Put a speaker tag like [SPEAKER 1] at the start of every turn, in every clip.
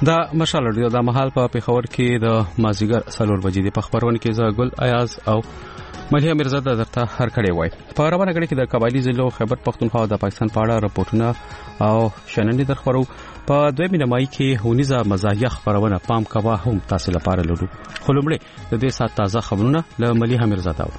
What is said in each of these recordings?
[SPEAKER 1] دا مشال رادیو د محل په پیښور کې د مازیګر 4 بجې د خبرونه کې زه ګل ایاز او ملیا مرزا درته هر کړي وای. په روانه غړي کې د قبایلی ضلعو خیبر پختونخوا د پاکستان په اړه راپورټونه او شننې درخورو. په دوی مینمای کې هونیزه مزاحیه خبرونه پام کوا هم تاسو لپاره لرو. خلومړي د دې سات تازه خبرونه له ملیا مرزا داور.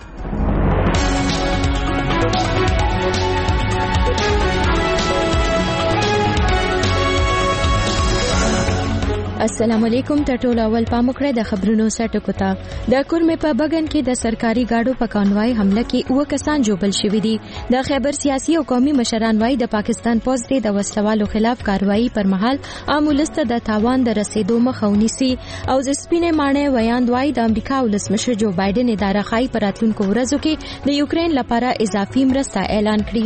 [SPEAKER 2] السلام علیکم ټټول اول پامکړه د خبرونو سټکو ته. د کورمه په بغن کې د سرکاري گاډو په کانوای حمله کې اوه کسان جوړل شوې دي. د خیبر سیاسي او قومي مشران وايي د پاکستان پوز د وسلوالو خلاف کاروایی پر مهال عامولسته د تاوان د رسیدو مخه ونیسي او د سپینې مانې ویاند وايي د امریکا ولسمشر جو بایدن اداره خای پر راتلونکو ورځو کې د یوکرين لپاره اضافي مرسته اعلان کړي.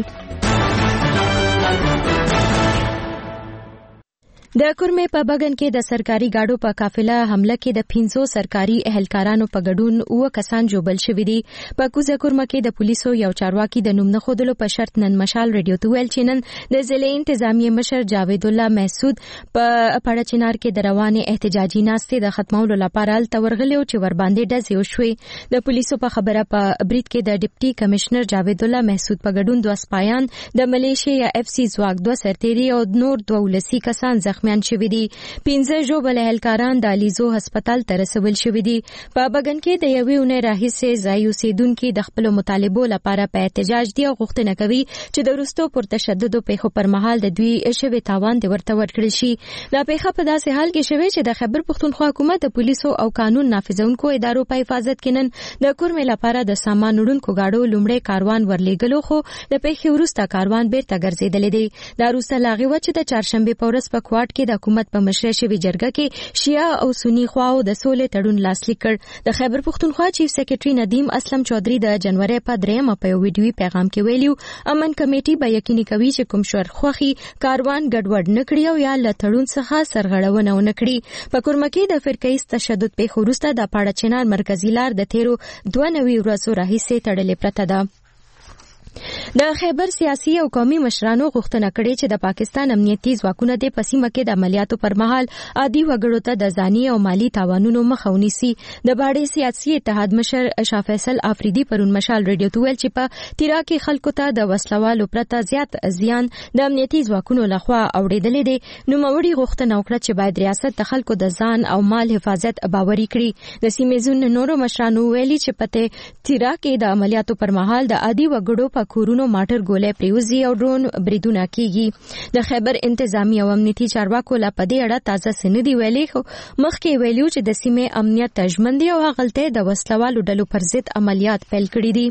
[SPEAKER 2] د کورمه په بغن کې د سرکاري گاډو په قافله حمله کې د 500 سرکاري اهلکارانو په ګډون اوه کسان جوړل شوې دي. په کوزه کورمه کې د پولیسو یو چارواکي د نوم نه خودلو په شرط نن مشال رادیو ته ویل چې نن د ضلع انتظامیه مشر جاوید الله محسود په پړه چنار کې د روانه احتجاجي ناستې د ختمولو لپاره تورغلیو چې ور باندې ډزې وشوي. د پولیسو په خبره په بریټ کې د ډیپټي کمشنر جاوید الله محسود په ګډون 2 سپایان د ملیشیا اف سی ځواک 2 سرتيري او نور 2 ولسی کسان زخمیان شوي دي. 15 جوړل اهلکاران د الیزو هسپتال ته رسول شوي دي. په بغن کې د یوې اونۍ راهیسې ځای اوسیدونکو د خپل مطالبو لپاره په احتجاج دي او غوښتنه کوي چې د وروستو پر تشدد پیښو پر مهال د دوی شوی تاوان د ورته ورکړل شي. دا پیښه په داسې حال کې شوی چې د خیبر پختونخوا حکومت د پولیسو او قانون نافذونکو ادارو په حفاظت کې نن د کورمه لپاره د سامان وړونکو گاډو لومړی کاروان ورلېګلو خو د پیښې وروسته کاروان بیرته ګرځیدل دي. دا وروسته لاغي و چې د چهارشنبه په ورځ په کوټ کې د حکومت په مشرۍ شوی جرګه کې شیعه او سنی خواو د سولې تړون لاسلیک کړ. د خیبر پختونخوا چیف سیکریټري ندیم اسلم چودري د جنوري په 3 په یو ویډیوي پیغام کې ویلو امن کمیټي به یقیني کوي چې کوم شور خوخي کاروان ګډوډ نکړي او یا له تړون څخه سرغړونه ونه کړي. په کورمه کې د فرقې تشدد پیښو وروسته د پاړه چنار مرکزی لار د تیرو 92 ورځو راهیسې تړلې پرته ده. د خیبر سیاسي او قومي مشرانو غوښتنه کړې چې د پاکستان امنیتي ځواکونه د پسیمه کې د عملیاتو پر مهال عادي وګړو ته د ځاني او مالی تاوانونو مخه ونیسي. د باډي سیاسي اتحاد مشر شاه فیصل افریدي پرون مشال رادیو ته ویل چې په تیرا کې خلکو ته د وسلوالو پرته زیات زیان د امنیتي ځواکونو لخوا اوریدلې دي. نو موري غوښتنه وکړه چې باید ریاست د خلکو د ځان او مال حفاظت باوري کړي. د سیمې ځون نورو مشرانو ویلي چې په تیرا کې د عملیاتو پر مهال د عادي وګړو په کورونو ماټر ګولې پریوزي او ډرون بریدونه کیږي. د خیبر انتظامی او امنیتي چارواکو لا پدې اړه تازه سندې ویلي خو مخکې ویلو چې د سیمې امنیت تجمندي او غلطه د وسلوالو ډلو پر ضد عملیات پیل کړي دي.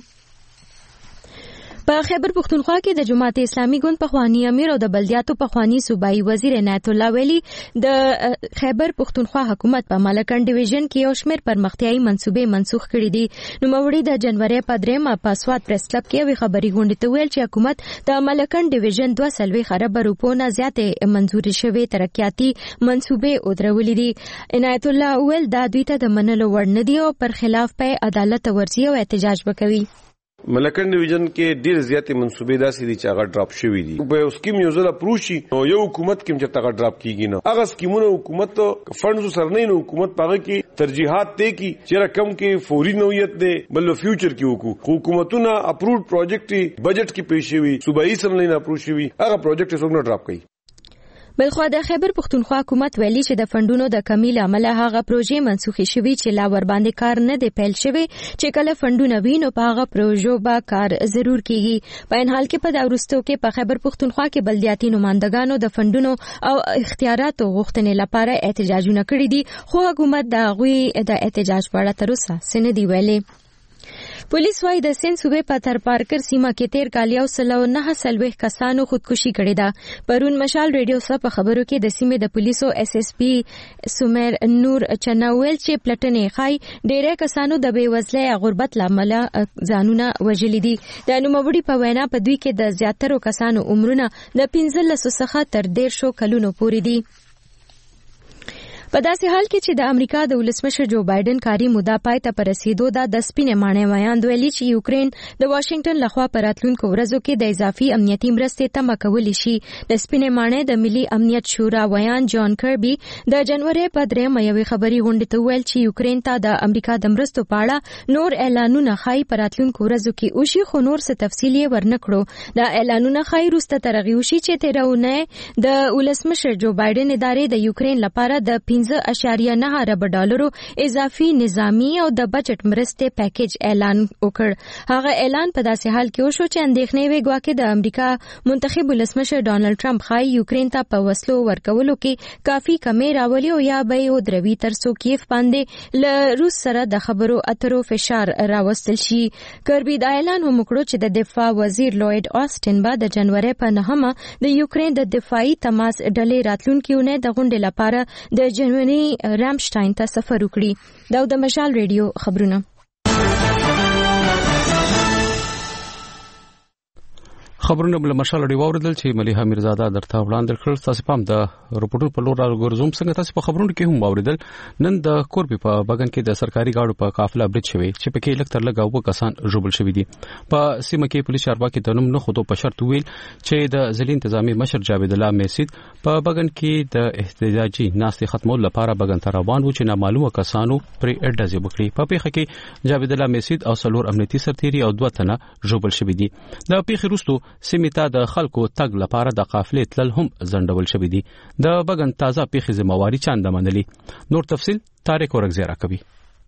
[SPEAKER 2] په خیبر پختونخوا کې د جماعت اسلامي ګوند پخوانی امیر او د بلدیاتو پخوانی صوبایي وزیر عنایت الله ویلي د خیبر پختونخوا حکومت په مالکن ډیویژن کې یو شمېر پرمختیایي منصوبې منسوخ کړي دي. نو موري د جنوري په 3 په سواد پریس کلب کې وی خبري غونډه ته ویل چې حکومت د مالکن ډیویژن 2 خراب روپو نه زیاتې منزوري شوی ترقیاتي منصوبې او درولې دي. عنایت الله ویل دا دوی ته د منلو وړ نه دي او پر خلاف په عدالت ورزي او احتجاج وکوي.
[SPEAKER 3] ملکن ډیویژن کې ډیر زیاتې منصوبې داسې دي چې هغه ډراپ شوي دي. په یو سکیم یو ځل پروشي او یو حکومت کې چې هغه ډراپ کیږي نه هغه سکیمونه حکومت فندز سره نه حکومت پاګه کې ترجیحات ته کی چې رقم کې فوري نوعیت ده بل فیوچر کې وکړو. حکومتونه اپروډ پروجیکټ بجټ کې پیښ شوی صوبایي سره نه اپروډ شوی هغه پروجیکټ څنګه ډراپ کړي.
[SPEAKER 2] بلخو د خیبر پختونخوا حکومت ویلي چې د فندونو د کمی له امله هغه پروژې منسوخي شوي چې لا ور باندې کار نه دی پیل شوی چې کله فندونه وینو په هغه پروژو به کار ضرور کیږي. په ان حال کې په دا وروستو کې په خیبر پختونخوا کې بلدیاتي نمائندګانو د فندونو او اختیاراتو غوښتنې لپاره احتجاجونه کړي دي خو حکومت د غوي د احتجاج په اړه تر اوسه سندې ویلي. پولیس وايي د سند صوبې په تر پارکر سیمه کې 13 کال یو سلو 9 کسانو خودکشي کړې ده. پرون مشال رادیو سره په خبرو کې د سیمې د پولیسو اس اس پی سمیر نور چناویل چې پلټنې خای ډېر کسانو د بې وزلۍ غربت لامل ځانونه وژلي دي. د نوموړي په وینا په دوی کې د زیاترو کسانو عمرونه د 15 څخه تر 150 کلونو پورې دي. په داسې حال کې چې د امریکا د ولسمشر جو بایدن کاري موده پای ته رسیدو د سپینې ماڼۍ ویاند ویلي چې یوکرين د واشنگټن لخوا په راتلونکو ورځو کې د اضافي امنیتي مرستې تمه کولی شي. د سپینې ماڼۍ د ملي امنیت شورا ویاند جان کربي د جنوري په 3 یوې خبري غونډې ته ویل چې یوکرين ته د امریکا د مرستو په اړه نور اعلانونه خای په راتلونکو ورځو کې وشي، خو نور څه تفصیل یې ورنکړو. د اعلانونه خای روسته ترغیب شي چې تیرونه د ولسمشر جو بایدن ادارې د یوکرين لپاره د 5.9 ارب ډالرو اضافي نظامی او د بجټ مرستې پیکیج اعلان وکړ. هغه اعلان په داسې حال کې وشو چې اندېښنې وي ګواکې د امریکا منتخب ولسمشر ډانلډ ټرمپ خای یوکرين ته په وسلو ورکولو کې کافي کمی راولي او یا به یې دروي تر څو کیف باندې له روس سره د خبرو اترو فشار راوستل شي. کربي د اعلان هم وکړو چې د دفاع وزیر لوید آستن به د جنوري په 9 د یوکرين د دفاعي تماس ډلې راتلونکي اونۍ د غونډې لپاره د جرمني رامشتاین ته سفر وکړي. دا د مشال ریډیو خبرونه.
[SPEAKER 1] خبرونه بل مشال ډیو اوردل چې مليحه میرزاده درته وړاندې کړل. تاسو پام د رپورټونو په لور راګورځوم. څنګه تاسو په خبرونو کې هم اوریدل نن د کوربي په بغن کې د سرکاري گاډو په قافله برید شوی چې پکې لکتر لګاو کسان ژوبل شوی دي. په سیمه کې پولیس چارواکي د نوم نه خودو په شرط ویل چې د ځلې انتظامی مشر جاوید الله میسید په بغن کې د احتجاجي ناستې ختمول لپاره بغن ته روان و چې نامعلومه کسانو پرې اډازي وکړي. په پیښه کې جاوید الله میسید او څلور امنیتي سرتیري او 2 تنه ژوبل شوی دي. د پیښې وروسته سیمه ته د خلکو تګ لپاره د قافلې تلل هم ځنډول شوی دي. د بغن تازه پیښې ذمہواری چاند منلي. نور تفصيل طارق ورغزیرا کوي.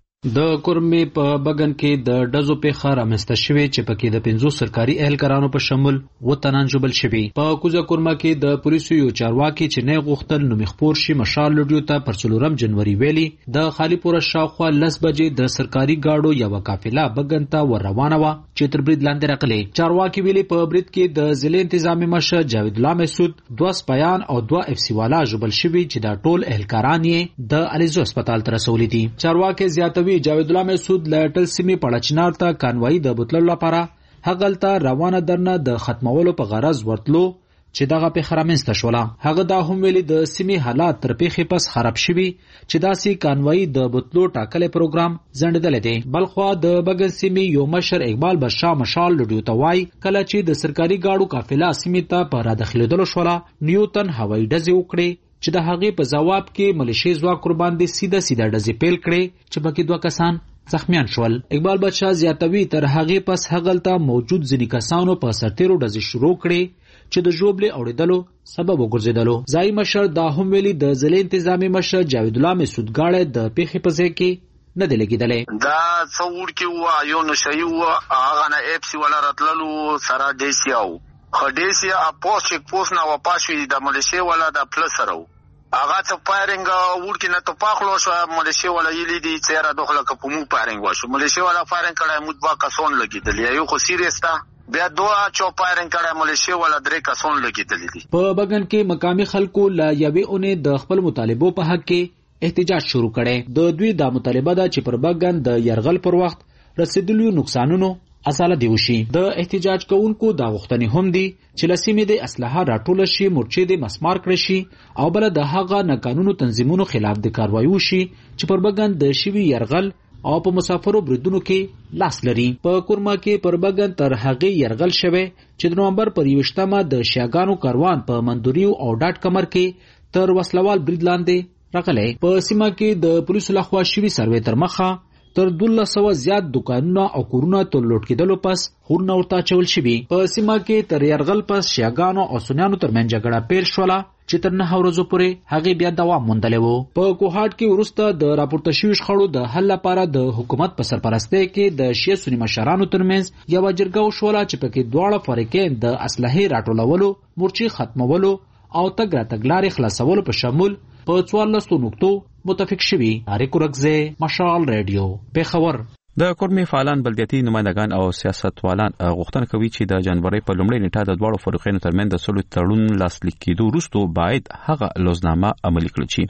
[SPEAKER 4] د کورمې په بغن کې د ډزو پیښه رامنځته شوې چې پکې د 50 سرکاري اهلکارانو په شمول وطنان جوبل شوي. په کوزه کورما کې د پولیسو یو چارواکي چې نه غوښتل نو مخپور شي مشال لډیو ته پر 4 جنوري ویلي د خالی پور شاوخوا 10 بجې د سرکاري گاډو یو قافله بغن ته ور روانه و چې تر برید لاندې راغلي. چارواکي ویلي په برید کې د ضلع انتظامی مشر جاوید الله مسعود 2 سپایان او 2 اف سی والا جوبل شوي چې دا ټول اهلکاران یې د الیزو هسپتال ته رسولي دي. چارواکي زیاتوي جاوید الله مسعود لټل سیمه پړچنار ته کانوای د بوتلو لپاره هغلته روانه درنه د ختمولو په غرض ورتلو چې دغه په خرامنسته شوله. هغه دا هم ویلي د سیمه حالات تر پیښې پس خراب شوي چې داسې کانوای د بوتلو ټاکلې پروګرام ځنډدل دي. بلخوا د بغن سیمه یو مشر اقبال بشا مشال لډیو توای کله چې د سرکاري گاډو قافله سیمه ته پر داخليدلو شوله نیوتن هوایي ډزې وکړي چې د هغې په جواب کې ملیشي ځواک قربان دي سیده ډزې پیل کړي چې پکې 2 کسان زخمیان شول. اقبال بادشاہ زیاتوي تر هغې پس هغلته موجود ځینې کسانو په سرتیرو ډزې شروع کړي چې د ژوبلې اوریدلو سبب وګرځیدلو. ځای مشر دا هم ویلي د ضلع انتظامی مشر جاوید الله مسعود غاړه د پیښې په ځای کې نه دی لګیدلې.
[SPEAKER 5] دا څور کې و یو نشي و هغه نه اف سی ولا راتللو سره دیسیاو خدیسیا اپوس چک پوس نه وپاشوي د ملیشي ولا د پلس سره هغه څه پایرنګ ورکې نه ته پاخلو شو ملیشي ولا یلی دي چیرې دخله کومو پایرنګ وشو ملیشي ولا پایرنګ کړه مو 2 کسون لګیدل یو خو سیریس تا بیا 2 چوپایرنګ کړه ملیشي ولا 3 کسون لګیدل دي. په بغن کې مقامی خلکو لا یوې اونې د خپل مطالبو په حق کې احتجاج شروع کړي. د دوی د مطالبه ده چې پر بغن د يرغل پر وخت رسیدلو نقصانونو اصاله دی وشي. د احتجاج کوونکو دا غوښتنې هم دي چې لسیمه د اسلحه راټول شي مرچې د مسمار کړي شي او بل د هغه ناقانونو تنظیمونو خلاف د کاروایی وشي چې پر بغن د شوی يرغل او په مسافرو بریدونو کې لاس لري. په کورما کې پر بغن تر هغه يرغل شوه چې د نومبر پر 28مه د شیاګانو کاروان په مندوریو او ډاټ کمر کې تر وسلوال برید لاندې راغلی. په سیمه کې د پولیسو لخوا شوی سروې تر مخه تر 1200 زیات دکانونه او کورونه تر لوټ کېدلو پس خورونه ورته چول شوي. په سیمه کې تر يرغل پس شیاګانو او سنیانو ترمنځ جګړه پیل شوله چې تر 9 ورځو پورې هغه بیا دوام موندلی و. په کوهاټ کې وروسته د راپورته شوي شخړو د حل لپاره د حکومت په سرپرستۍ کې د شیعه سني مشرانو ترمنځ یو جرګه وشوله چې پکې دواړه فریقین د اسلحې راټولولو مرچې ختمولو او تګ راتګ لارې خلاصولو په شمول په 14 نقطو متفق شوي. طارق ورغزی مشال ریډیو پیښور.
[SPEAKER 1] د کورمې فعالان بلدیاتي نمائندگان او سیاستوالان غوښتنه کوي چې د جنوري په لومړۍ نیټه د دواړو فریقونو ترمنځ د صلح تړون لاسلیک کېدو وروسته باید هغه لوزنامه عملي کړي شي.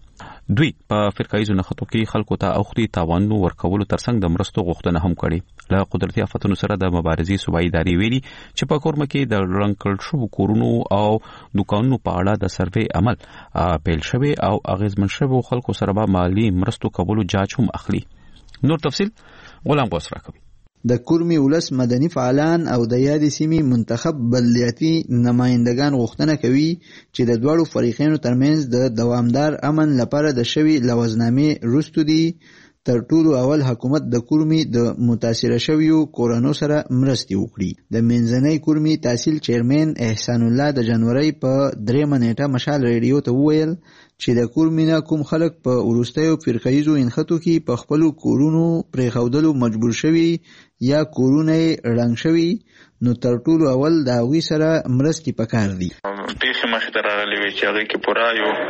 [SPEAKER 1] دوی په فرقایزو نخټو کې خلکو ته اوختي تاوانونو ورکولو ترڅنګ د مرستو غوښتنه هم کړې. له قدرتي آفتونو سره د مبارزې صوبایي ادارې ویلي چې په کورمه کې د رنګل شوو کورونو او دکانونو په اړه د سروې عمل پیل شوی او اغیزمن شوو خلکو سره به مالی مرستو کولو جاج هم اخلي. نور تفصيل غلام غوث راکوي.
[SPEAKER 6] د کورمي ولس مدني فعالان او د یادې سیمې منتخب بلدیاتي نمائندگان غوښتنه کوي چې د دوړو فریقینو ترمنځ د دوامدار امن لپاره د شوی لوزنامې رستو دي تر ټولو اول حکومت د کورمي د متاثر شویو کورونو سره مرستې وکړي. د منځنۍ کورمي تحصیل چیرمن احسان الله د جنوري په 3 نیټه مشال ریډیو ته وویل چې د کورمینا کوم خلک په ورستیو فرقایزو انخټو کې په خپل کورونو پرېښودلو مجبور شوي یا کورونه رنګ شوي نو تر ټولو اول د هغوی سره مرستې پکار دي.
[SPEAKER 7] پیښې مخې ته راغلې وې چې هغې کې پوره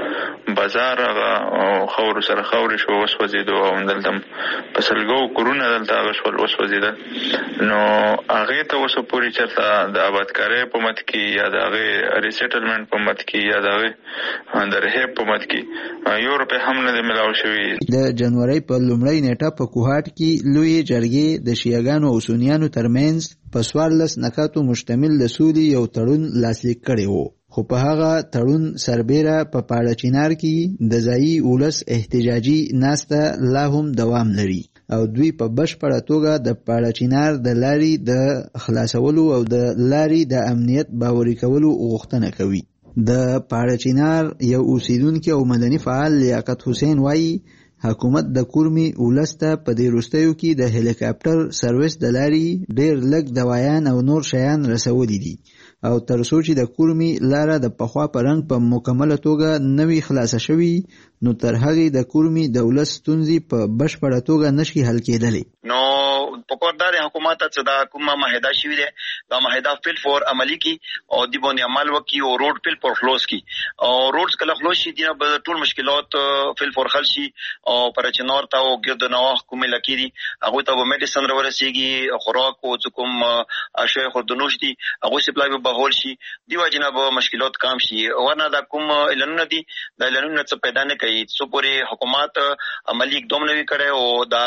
[SPEAKER 7] یو بازار هغه خاورو سره خاورې شو وسوځېدو او دلته په سلګو کورونه دلته هغه شول وسوځېدل. نو هغې ته اوسه پورې چېرته د آبادکارۍ په مد کې یا د هغې ریسیټلمنټ په مد کې یا د هغې د رهیب په مد کې یو روپۍ هم نه دی ملاو شوي. د
[SPEAKER 6] جنوري په لومړۍ نیټه په کوهاټ کې لویې جرګې د شیعاګانو او سنیانو ترمنځ په 14 نکاتو مشتمل د سولې یو تړون لاسلیک کړی و، خو په هغه تړون سربیره په پاړه چینار کې د ځایي ولس احتجاجي ناسته لا هم دوام لري او دوی په بشپړه توګه د پاړه چینار د لارې د خلاصولو او د لارې د امنیت باوري کولو غوښتنه کوي. د پاړه چینار یو اوسیدونکي او مدني فعال لیاقت حسین وایي حکومت د کورمي ولسته په دې وروستیو کې د هلیکاپټر سرویس د لارې ډېر لږ دوایان او نور شیان رسولي دي او تر څو چې د کورمي لاره د پخوا په رنګ په مکمله توګه نوي خلاصه شوي نو تر هغې د کورمي د ولس ستونزې په بشپړه توګه نشي حل کېدلی.
[SPEAKER 8] نو پکوردار حکومت ته دا کومه معاهده شوې ده دا معاهده فل فور عملی کی او دی باندې عمل وکي او روډ فل پر خلاص کی او روډز کله خلاص شي دي به ټول مشکلات فل فور حل شي او پر چنور ته او ګرد نواح کومه لکيري هغه ته به میډیسن ورسیږي خوراک او کوم اشیاء خودنوش دي هغه سپلای به بهول شي دی واجنه به مشکلات کم شي ورنه دا کوم اعلانونه دي دا اعلانونه څه پیدا نه کوي څو پورې حکومت عملی اقدام نه کوي او دا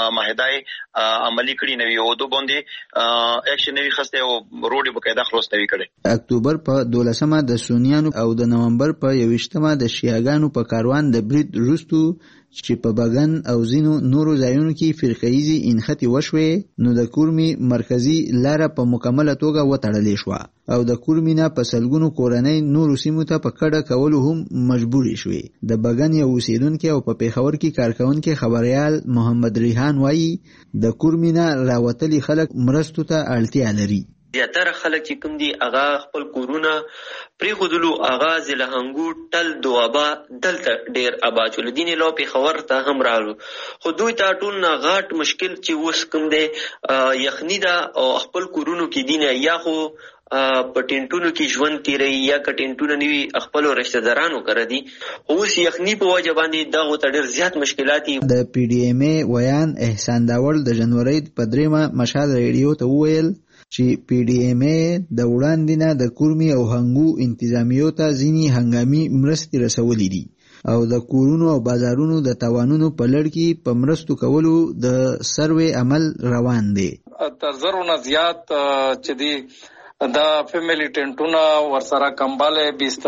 [SPEAKER 8] معاهده عملی کړی نه وي او دوه باندې اکشن نه خسته او روډ بقاعده خلاص نه کړي.
[SPEAKER 6] اکتوبر په 12مه د سونیانو او د نومبر په 21مه د شیعاګانو په کاروان د برید وروستو چې په بغن او ځینو نورو ځایونو کې فرقایزي انخټې وشوې نو د کورمي مرکزی لاره په مکمله توګه وتړلې شوه او د کورمینا په سلګونو کورنۍ نورو سیمو ته په کډه کولو هم مجبورې شوې. د بغن یو اوسیدونکي او په پیښور کې کارکونکي خبريال محمد ریحان وایي د کورمینا راوتلي خلک مرستو ته اړتیا لري.
[SPEAKER 9] زیاتره خلک چې کوم دي هغه خپل کورونه پریښودلو هغه زلهنګو ټل دوابا دلته ډیر آباد شول دي نه لو پیښور ته هم راغلو خو دوی ته ټول نه غاټ مشکل چې اوس کوم دی یخني ده او خپل کورونو کې دي نه یا خو په ټینټونو کې ژوند تیری یا کټینټونه نیوي خپل رشتہ دارانو کړی دي اوس یخني په وجه باندې دغه ته ډیر زیات مشکلات دي.
[SPEAKER 6] د پی ډی ایم ای ویان احسان داول د جنوري په 3مه مشال ریډیو ته وویل چې پی ډی ایم ای د وړاندې نه د کورمي او هنګو انتظامیو ته ځینی هنګامي مرستې رسولې دي او د کورونو او بازارونو د توانونو په لړ کې په مرستو کولو د سروې عمل روان دی.
[SPEAKER 10] تر زرونه زیات چې دی دا فیملی ټینټونه ورسره کمباله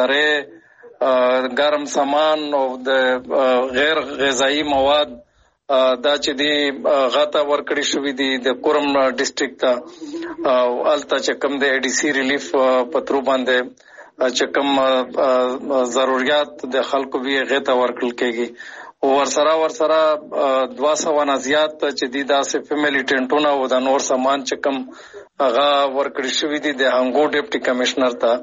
[SPEAKER 10] بسترې ګرم سامان او د غیر غذایی مواد دا چې دی غاته ورکړی شوې دي د کورم ډیسټریکټ ته او الته چې کوم د ای ډی سی ریلیف پترو باندې چې کوم ضرورت د خلکو به غته ورکړل کېږي او ورسره 200 نه زیات چې دی داسې فیملی ټینټونه او د نور سامان چې کوم هغه ورکړی شوې دي د هنګو ډیپټي کمشنر ته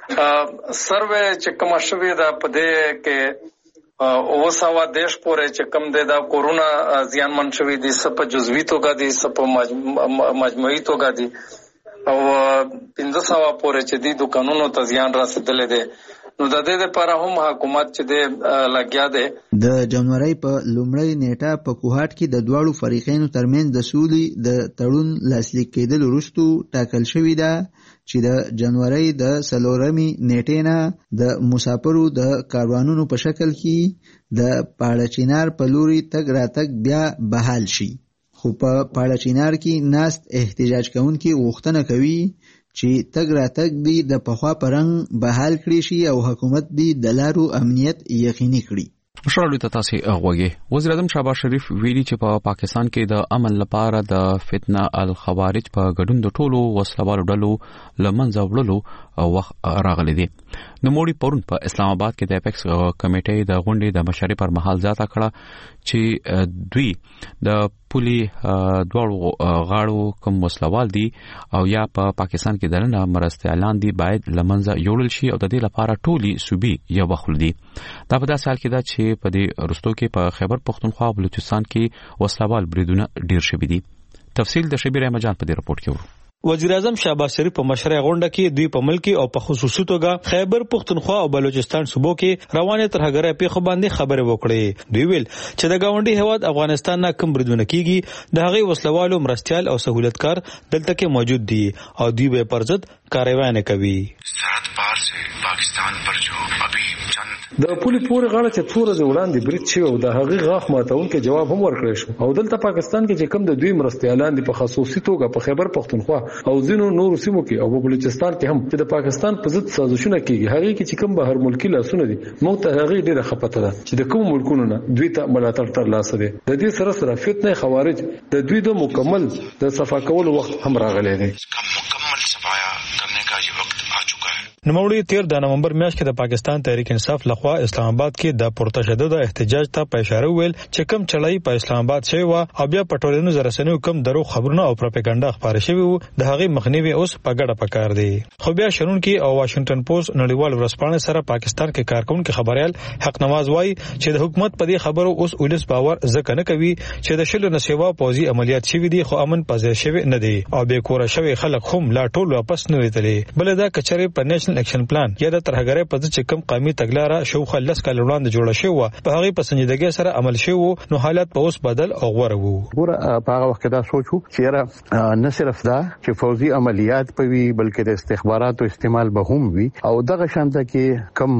[SPEAKER 10] سروې چې کوم شوې ده په دې کې او سوا دیش پورې چې کم دی دا کورونا زیانمن شوی دي سپ جزوی توګه دي سپ مجموعي توګه دي او 1500 پورې چې دي دکانونو ته زیان رسیدلې دي نو د دې لپاره هم حکومت چې د لګیا دی.
[SPEAKER 6] د جنوري په لومړۍ نیټه په کوهاټ کې د دواړو فریقینو ترمنځ د سولې د تړون لاسلیک کېدل وروسته ټاکل شوې ده چې د جنوري د 4 نیټې نه د مسافرو د کاروانونو په شکل کې د پاړه چینار په لوري تګ راتګ بیا بحال شي. خو په پاړه چینار کې ناست احتجاج کوونکي غوښتنه کوي چې تګ راتګ دی د پخوا پرنګ بحال کړي شي او حکومت دی د لارو امنیت یقیني کړي.
[SPEAKER 1] مشرالو ته تاسو غوږی. وزیر اعظم شهباز شریف ویلي چې په پاکستان کې د امن لپاره د فتنه الخوارج په ګډون د ټولو وسلوالو ډلو لمنځه وړلو وخت راغلی دی. نوموړي پرون په اسلام آباد کې د اپیکس کمیټې د غونډې د مشرۍ پر مهال ځاته کړه چې دوی د پولي دواړو غاړو کوم وسلوال دي او یا په پاکستان کې دننه مرستيالان دي باید لمنځه یوړل شي او د دې لپاره ټولي صوبې یو وخت دي. دا په داسې حال کې ده چې په دې رستو کې په خیبر پختونخوا او بلوچستان کې وسلوال بریدونه ډیر شوي دي. تفصیل د شبیر احمد جان په دې رپورت کې ورو.
[SPEAKER 11] وزیر اعظم شهباز شریف په مشرۍ غونډه کې دوی په ملکی او په خصوصي توګه خیبر پختونخوا او بلوچستان صوبو کې روانه ترهګرۍ په خو باندې خبرې وکړې. دوی ویل چې د گاونډي هواد افغانستان نه کوم بریدونه کیږي د هغه وسلوالو مرستيال او سہولتکار دلته کې موجود دي او دوی به پرځد کاروایی نه کوي.
[SPEAKER 12] سرحد پار سے پاکستان پر جو ابھی
[SPEAKER 13] د پولی پورې غاړه چې څوره وړاندې برید شوی او د هغې غاښ ماتون کې جواب هم ورکړی شو او دلته پاکستان کې چې کوم د دوی مرستيالان دي په خصوصي توګه په خیبر پختونخوا او ځینو نورو سیمو کې او په بلوچستان کې هم چې د پاکستان په ضد سازشونه کیږي هغه کې چې کوم بهر ملکی لاسونه دي موږ ته هغه ډیره خپته ده چې د کوم ملکونو نه دوی ته ملاتړ تر لاسه دي. د دې سره سره فتنه خوارج د دوی د مکمل د صفا کولو وخت هم راغلی دی.
[SPEAKER 12] مکمل صفایا کرنے کا یہ وقت آ چکا ہے.
[SPEAKER 11] نوموړي 13 نومبر میاشت کې د پاکستان تحریک انصاف لخوا اسلام آباد کې د پرتشدد احتجاج ته په اشاره ویل چې کم چړای په اسلام آباد شوی و او بیا پټولینو زرسنیو کم درو خبرونه او پروپاګاندا خبره شوی وو د هغه مخنیوي اوس په ګډه پکار دی. خو بیا شرون کې او واشنگټن پوسټ نړیوال ورځپاڼه سره پاکستان کې کارکونکو خبريال حق نواز وایي چې د حکومت په دې خبرو اوس ولس باور ځکه نه کوي چې د شلو نسوا پوزي عملیات شوی دي خو امن پځې شوی نه دی او به کور شوی خلک هم لا ټول واپس نه ویتلې. بل دا کچره په نېشنل اکشن پلان یا د ترهګرۍ په ځکه کم قومي تګلارې شوخه لس کال وړاندې جوړه شوی و په هغه په سنجیدګۍ سره عمل شوی نو حالت په اوس بدل او غوړ وو.
[SPEAKER 14] ګوره په هغه وخت دا سوچو چې نه صرف دا چې فوزي عملیات پوي بلکې د استخباراتو استعمال به هم وي او دغه شانته کې کم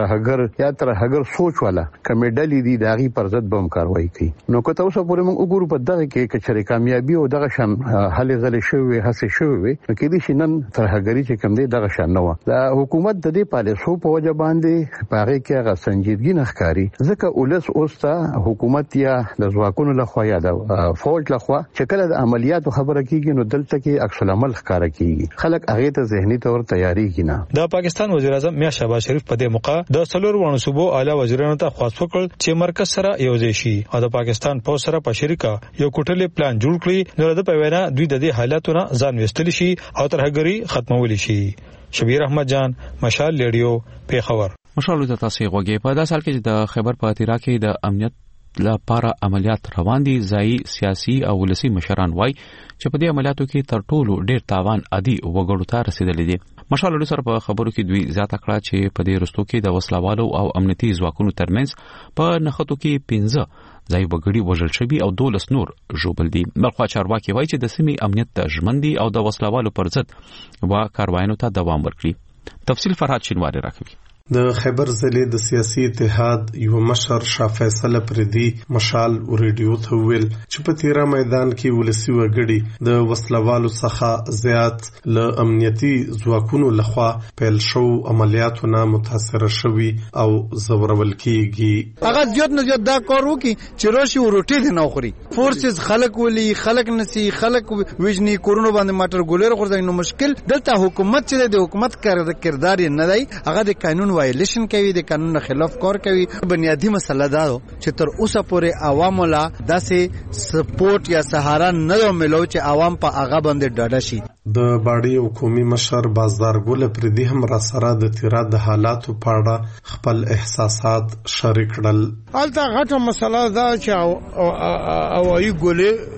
[SPEAKER 14] ترهګر سوچ والا کمیډلې دي داغي پر ضد بم کاروایی کوي. نو که تاسو پورې موږ وګورو په دغه کې کچري کامیابی او دغه شان حل غلې شوی هڅه شوی کې دي شنن ترهګری چې کم دي دغه شان نه و. دا حکومت د دې پالیسو په وجه باندې په هغه کې هغه سنجیدګي نه ښکاري ځکه ولس اوس ته حکومت یا د ځواکونو لخوا یا د فوج لخوا چې کله د عملیاتو خبره کیږي نو دلته کې عکس العمل ښکارا کیږي خلک هغه ته ذهني تور تیاری کینا.
[SPEAKER 11] د پاکستان وزیر اعظم میا شهباز شریف په دې موقع د څلور وانه صوبو اعلی وزیرانو ته خواست وکړ چې مرکز سره یوځای شي او د پاکستان په سره په شریکه یو کوټلې پلان جوړ کړي نو د په وینا دوی د دې حالاتونو ځان وستل شي او ترهګری ختمول شي. شبیر احمد جان مشال ریډیو پیښور.
[SPEAKER 1] مشالو ته تاسو غوږی. په داسې حال کې د خیبر په اترا کې د امنیت لپاره عملیات روان دي. ځای سیاسي او ولسی مشران وای چې په دې عملیاتو کې تر ټولو ډیر تاوان عادي وګړو ته رسیدلی دي. مشالو سره په خبرو کې دوی زیاته کړه چې په دې رستو کې د وسلوالو او امنیتي ځواکونو ترمنځ په نخښتو کې 15 ځای وګړي وژل شوي او 12 نور ژوبل دي. بلخوا چارواکي وایي چې د سیمې امنیت ته ژمن دي او د وسلوالو پر ضد کاروایانو ته دوام ورکړي. تفصیل فرهاد شینواری راکوي.
[SPEAKER 15] د خیبر ضلع د سیاسي اتحاد یو مشر شاه فیصل پردي مشال ریډیو ته ویل چې په تیرا میدان کې ولسی وګړي د وسلوالو څخه زیات له امنیتي ځواکونو لخوا پیل شو عملیاتو نه متاثر شوي او زورول کیږي.
[SPEAKER 16] هغه زیات نه زیات دا کار وکي چې راشي وروټي نه خوري فورسز خلک ولي خلک نسی خلک وجني کورونو باندې ماټر ګولر خورځي نو مشکل دلته حکومت چې د حکومت کردار نه دی هغه د قانون وایلیشن کوي د قانون خلاف کار کوي. بنیادی مسله دا چې تر اوسه پورې عوامو لا داسې سپورټ یا سهارا نه ملو چې عوام په هغه باندې ډاډه شي.
[SPEAKER 15] د باډي حکومي مشر بازار ګل پردي هم را سره د تیرا د حالاتو په اړه خپل احساسات شریک کړل.
[SPEAKER 16] البته غټه مسله دا چې او ای ګولې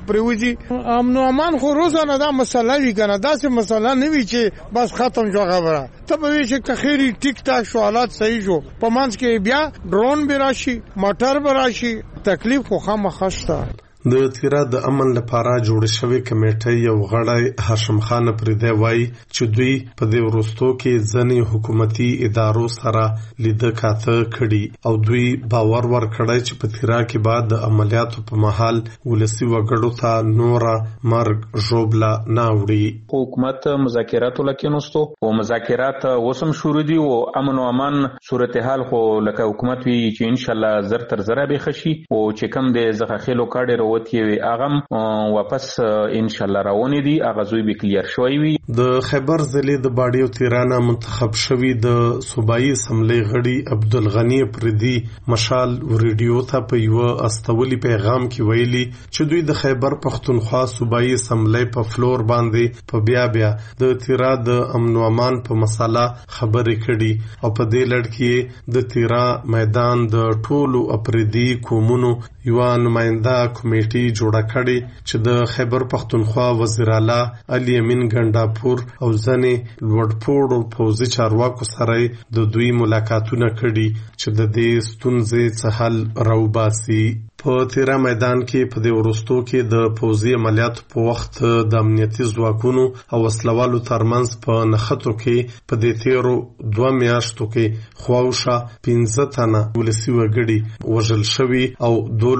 [SPEAKER 17] پریوزي امن او امان خو روزانه دا مسله وی کنه دا څه مسله نه وی چې بس ختم شو خبره ته به چې کخيري ټیک ټاک شو حالات صحیح شو په منځ کې بیا ډرون به راشي موټر به راشي تکلیف خو خامخښته
[SPEAKER 15] د تیرا د امن لپاره جوړ شوی کمیټه یو غړی هاشم خان پردی وای چې دوی په دې ورستو کې ځنې حکومتي ادارو سره لیده کاته کړي او دوی باور ورکړی چې په تیرا کې بعد د عملیاتو په محل ولسی وګړو ته نور مرګ ژوبلا نه وړي
[SPEAKER 18] حکومت مذاکرات لکینوستو او مذاکرات وسم شروع دي او امن او امان صورتحال خو لکه حکومت وی چې ان شاء الله زر تر زره به خشي او چې کم د زخخلو کاډر وتیوي اغم واپس ان شاء الله راونی دي اغازوی به کلیر شوی وي
[SPEAKER 15] د خیبر ضلع د باډیو تیرانه منتخب شوی د صوبایي اسمبلی غړي عبدالغنی پردی مشال ریډیو ته په یو استولی پیغام کې ویلي چې دوی د خیبر پختونخوا صوبایي اسمبلی په فلور باندې په بیا د تیرا د امن او امان په مسله خبرې کړي او په دې لړ کې د تیرا میدان د ټولو اپریدي قومونو یو نماینده کمیټي جوړه کړې چې د خیبر پختونخوا وزیر اعلی علي امین ګنداپور او ځنې لوړپوړو پوځي چارواکو سره د دوی ملاقاتونه کړي چې د دې ستونزې څخه حل راوباسي په تیرا میدان کې په دې ورستو کې د پوځي عملیاتو په وخت د امنیتي ځواکونو او وسلوالو ترمنځ په نښتو کې په دې تیرو 2 میاشتو کې خواوشه 15 تنه ولسی وګړي وژل شوي او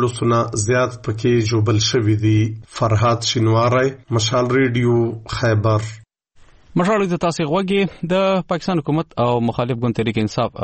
[SPEAKER 15] 200 زیات پکې جوبل شوي دي. فرهاد شینواری، مشال ریډیو، خیبر.
[SPEAKER 1] مشال د تاسو غوږی د پاکستان حکومت او مخالف ګوند تحریک انصاف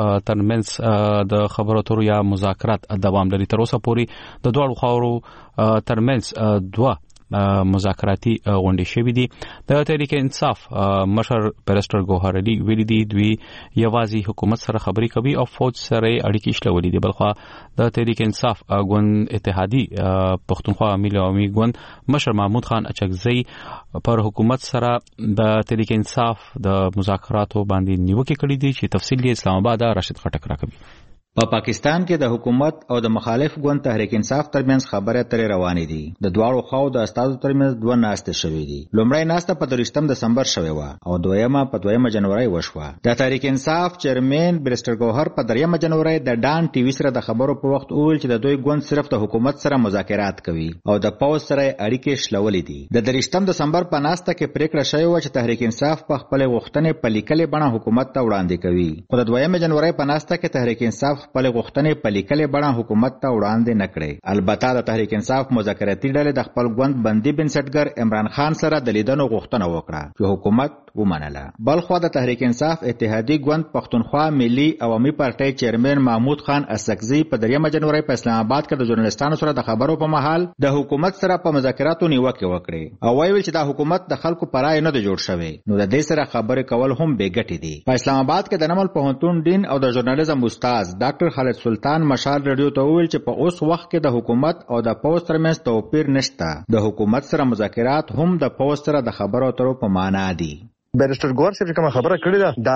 [SPEAKER 1] ترمنځ د خبرو اترو یا مذاکرات دوام لري. تر اوسه پورې د دوه خواورو ترمنځ دوه مذاکراتي غونډې شوې دي. د تحریک انصاف مشر پرستر ګوهر علي ویلي دي دوی یوازې حکومت سره خبرې کوي او فوج سره اړیکې شلولې دي. بلخوا د تحریک انصاف ګوند اتحادي پښتونخوا ملي عوامي ګوند مشر محمود خان اچکزئی پر حکومت سره د تحریک انصاف د مذاکراتو باندې نیوکه کړې دي چې تفصیل یې اسلام آباد راشد خټک راکوي.
[SPEAKER 19] په پاکستان کې د حکومت او د مخالف ګوند تحریک انصاف ترمنځ خبرې اترې روانې دي. د دواړو خواو د استادو ترمنځ دوه ناستې شوې دي. لومړی ناسته په 23 دسمبر شوې و او دویمه په 2 جنوري وشوه. د تحریک انصاف چیرمن برستر ګوهر په 3 جنوري د ډان ټي وي سره د خبرو په وخت وویل چې د دوی ګوند صرف د حکومت سره مذاکرات کوي او د پوز سره اړیکې شلولې دي. د 23 دسمبر په ناسته کې پریکړه شوې و چې تحریک انصاف په خپل غوښتنې په لیکلې بڼه حکومت ته وړاندې کوي. خو د 2 جنوري په ناسته کې تحریک انصاف خپل غوښتنې په لیکلې بڼه حکومت ته وړاندې نه کړې. البته د تحریک انصاف مذاکراتي ډلې د خپل ګوند بندي بنسټګر عمران خان سره د لیدنو غوښتنه وکړه چې حکومت ومنله. بلخوا د تحریک انصاف اتحادي ګوند پښتونخوا ملي عوامي پارټۍ چیرمن محمود خان اڅکزئی په 3 جنوري په اسلام آباد کې د ژورنالستانو سره د خبرو په محل د حکومت سره په مذاکراتو نیوکه وکړه او ویل چې دا حکومت د خلکو پرای نه دی جوړ شوی نو د دې سره خبرې کول هم بې ګټې دي. په اسلام آباد کې د نمل پوهنتون ډین او د ژورنالیزم استاد ډاکټر خالد سلطان مشال ریډیو ته ویل چې په اوس وخت کې د حکومت او د پوز ترمنځ توپیر نشته. د حکومت سره مذاکرات هم د پوز سره د خبرو اترو په معنا دي.
[SPEAKER 20] بیرسټر ګور چې کوم خبره کړې ده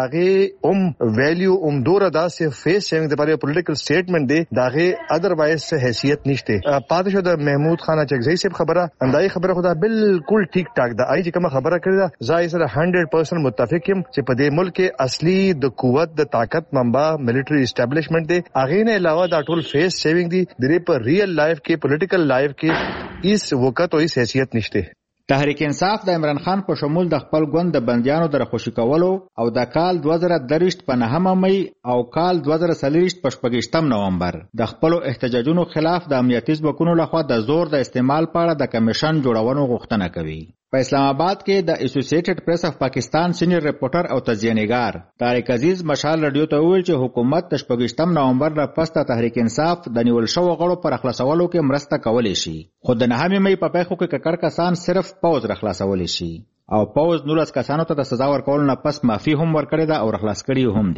[SPEAKER 20] داغه ویلیو دوره داسې فیس سیوینګ د لپاره پولیټیکل سټیټمنټ دی داغه ادروایز حیثیت نشته. پاتې شو د محمود خان اچکزئی صاحب خبره اندای خبره خدا بالکل ټیک ټاک ده. آی چې کوم خبره کړې ده زای سره 100% متفق یم چې په دې ملک کې اصلي د قوت د طاقت منبع ملټری اسټابلیشمنت دی. اغه نه علاوه دا ټول فیس سیوینګ دی د په ریل لایف کې پولیټیکل لایف کې اس وخت او اس حیثیت نشته.
[SPEAKER 19] تحریک انصاف د عمران خان په شمول د خپل ګوند د بندیانو د خوشی کولو او د کال 2023 په 9 مې او کال 2023 په 28 نومبر د خپل احتجاجونو خلاف د امنیتي ځواکونو لخوا د زور د استعمال په اړه د کمیشن جوړونو غوښتنه کوي. په اسلام آباد کې د اسوسییټډ پریس اف پاکستان سینیئر ریپورټر او تجزیه‌نګار طارق عزیز مشال ریډیو ته ویل چې حکومت د 28 نومبر راپسته تحریک انصاف د نیول شو غړو پر خلاصولو کې مرسته کولی شي خو د 9 مې په پیښو کې ککړ کسان صرف پوز راخلاصولی شي او پوز 19 کسانو ته د سزا ورکول نه پس معافي هم ورکړې ده او خلاص کړي هم دي.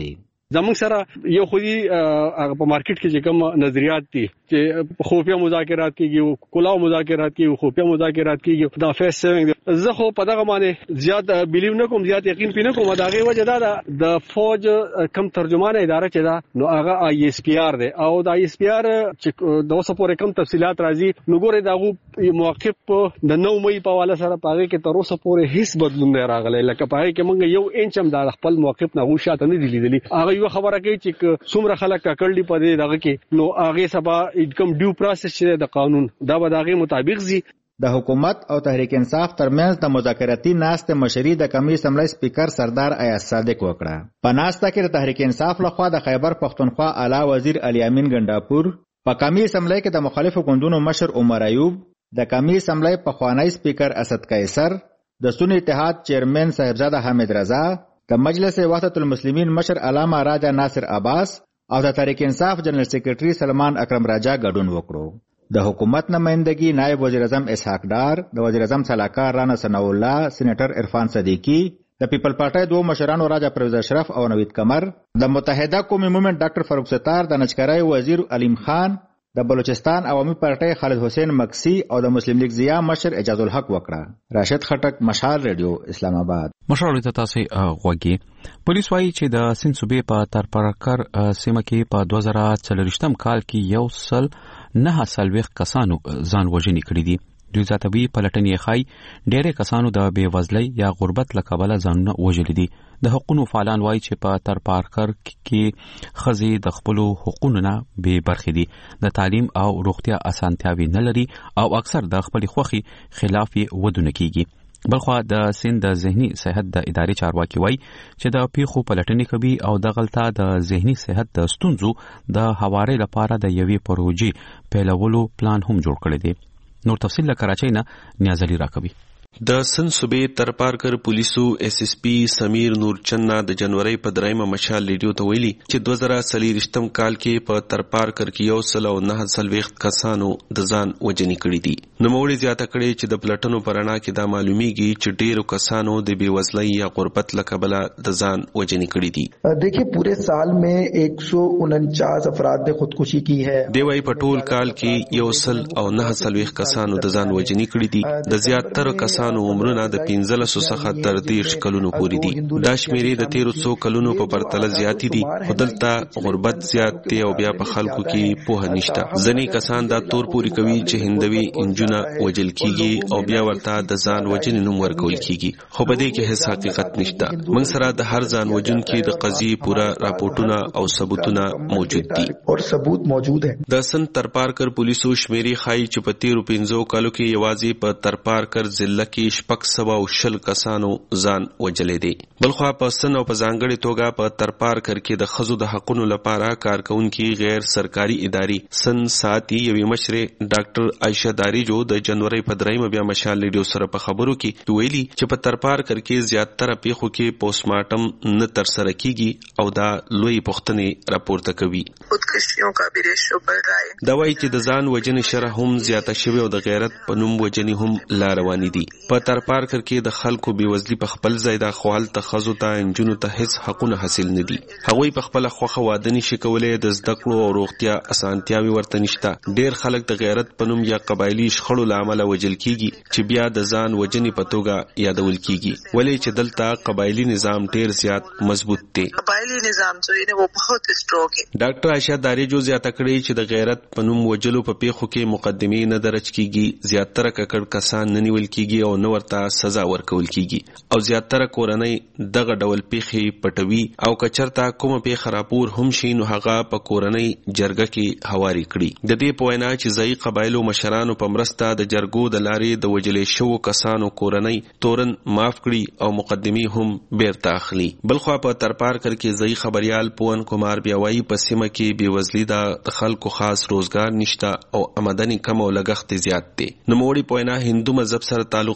[SPEAKER 21] زموږ سره یو خودي په مارکیټ کې چې کوم نظریات دي چې خوفیا مذاکرات کیږي کلاو مذاکرات کیږي خوفیا مذاکرات کیږي دا فیس سیوینګ زه خو په دغه باندې زیات بیلیو نه کوم زیات یقین پینې کوم دا غي وجه دا د فوج کم ترجمانه اداره چې دا نو هغه آی اس پی آر دی او د آی اس پی آر چې د اوسه پورې کم تفصيلات راځي نو ګوره دا موقف د 9 مې په حواله سره پاره کې تر اوسه پورې هیڅ بدلون نه راغلی لکه پاره کې موږ یو انچ هم د خپل موقف نه غوښته نه دی لیدلی هغه یو خبره کوي چې څومره خلک کړلی په دې دغه کې نو هغه سبا کوم ډیو پروسس چې د قانون دا به دغه مطابق زی
[SPEAKER 19] د حکومت او تحریک انصاف ترمنځ د مذاکراتي ناستې مشري د کمی اسمبلی سپیکر سردار ایاز صادق وکړه په ناسته کې د تحریک انصاف لخوا د خیبر پختونخوا اعلی وزیر علي امین ګنداپور په کمی اسمبلی کې د مخالفو ګوندونو مشر عمر ایوب د کمی اسمبلی پخوانی سپیکر اسد قیصر د سنی اتحاد چیرمن صاحبزاده حامد رضا د مجلس وحدت المسلمین مشر علامه راجا ناصر عباس او د تحریک انصاف جنرال سیکریټري سلمان اکرم راجا ګډون وکړو د حکومت نمائندګي نائب وزیر اعظم اسحاق ډار د وزیر اعظم سلاکار رانا ثناء الله سېنیټر عرفان صدیقی د پیپل پارټي دوه مشرانو راجا پرویز اشرف او نوید قمر د متحده قومي موومېنټ ډاکټر فاروق ستار د نچکرای وزیر علیم خان د بلوچستان عوامي پارټي خالد حسین مکسی او د مسلم لیگ ضیا مشر اعجاز الحق وکړه راشد خټک مشال ریډیو اسلام آباد
[SPEAKER 1] مشال تاسو غوږی پولیس وايي چې د سند صوبې په ترپرکر سیمه کې په 2024 کال کې یو سل 9 کسانو ځان وژنې کړې دي دوی ذاتوي پلټنې خای ډېرې کسانو د بیوزلۍ یا غربت له کبله ځانونه وژلي دي د حقوقو فعالان وايي چې په ترپارکر کې خزي د خپل حقوقو نه بې برخې دي د تعلیم او روغتیا اسانتیاوي نه لري او اکثر د خپل خوخي خلاف ودونه کیږي بلخو د سند د ذهني صحت د ادارې چارواکي وايي چې د پیخو پلټنې کوي او د غلطه د ذهني صحت د ستونزو د حوارې لپاره د یوې پروژې پیلولو پلان هم جوړ کړی دی نور تفصیل له کراچۍ نه نیاز علي راکوي
[SPEAKER 22] د سند صوبې ترپارکر پولیسو اس اس پی سمیر نورچند د جنوري په 3 مشال ریډیو ته ویلي چې 2023 کال کې په ترپارکر کې یو 9 کسانو د ځان وژنې کړې دي نو موږ زیاته کړې چې د پلټنو پرانا کې دا معلومیږي چې ډېرو کسانو د بیوزلۍ یا غربت لکبله د ځان وژنې کړې دي
[SPEAKER 23] देखिए पूरे साल में 149 افراد ने खुदकुशी की है
[SPEAKER 22] دی وايي په ټول کال کې یو 9 کسانو د ځان وژنې کړې دي د زیاتره کسانو عمرونه د 15 څخه تر 10 کلونو پورې دي دا شمیرې د 1300 کلونو په پرتله زیات دي خدلته غربت زیات دی او بیا په خلکو کې پوهه نشته ځنی کسان دا تور پوری کوي چې هندوی انجونه وجل کیږي او بیا ورته د ځان وجنې نوم ورکول کیږي خو په دې کې هیڅ حقیقت نشته موږ سره د هر ځان وجن کې د قضیې پورا راپورټونه او ثبوتونه موجود دي
[SPEAKER 23] او ثبوت موجود ہے
[SPEAKER 22] د سند ترپارکر پولیسو شمیرې خای چې په 13 کالو کې یوازې په ترپارکر ضلع کې شپږ سوه او شل کسانو ځان وجلې دي بلخو په سن او په ځانګړي توګه په ترپارکر کې د ښځو د حقوقو لپاره کارکونکي غیر سرکاري ادارې سن ساتي یوې مشره ډاکټر عائشه داریجو د جنوري په 3 بیا مشال ریډیو سره په خبرو کې ویلي چې په ترپارکر کې زیاتره پیښو کې پوسټمارټم نه تر سره کیږي او دا لوی پوښتنې راپورته کوي
[SPEAKER 24] خودکشیوں کا بھی ریشو بڑھ رہا ہے
[SPEAKER 22] دا وايي چې د ځان وجنې شرح هم زیاته شوی او د غیرت په نوم وجنې هم لا روانې دي په ترپارکر کې د خلکو بیوزلی په خپل ځای د خوال ته خزو ته انجونو ته هیڅ حقونه حاصل نه دي هغوی په خپل خوخه واده نشي کولای د زده کړو او روغتیا اسانتیاوي ورته نشته ډیر خلک د غیرت په نوم یا قبایلی شخړو لامل وجل کیږي چې بیا د ځان وجنې په توګه یادول کیږي ولې چې دلته قبایلی نظام ډیر زیات مضبوط دی
[SPEAKER 24] قبایلی نظام جو ہے وہ بہت اسٹرانگ ہے
[SPEAKER 22] ډاکټر عائشه داریجو زیاته کړې چې د غیرت په نوم وجلو په پیښو کې مقدمې نه درج کیږي زیاتره ککړ کسان نه نیول کیږي او نو ورته سزا ورکول کیږي او زیاتره کورنۍ دغه ډول پیښې پټوي او کچرتا کومه پیښه راپور هم شي نو هغه په کورنۍ جرګه کې حواري کړي د دې په وینا چې ځای قبایلو مشرانو په مرسته د جرګو د لارې د وجلې شو کسانو کورنۍ تورن معاف کړي او مقدمې هم بیرته اخلي بلخو په ترپارکر کې ځای خبريال پون کومار بیاوي په سیمه کې بیوزلی د خلکو خاص روزګار نشته او آمدنی کم او لګښت زیات دي نو موړي په وینا هندو مذهب سره تعلق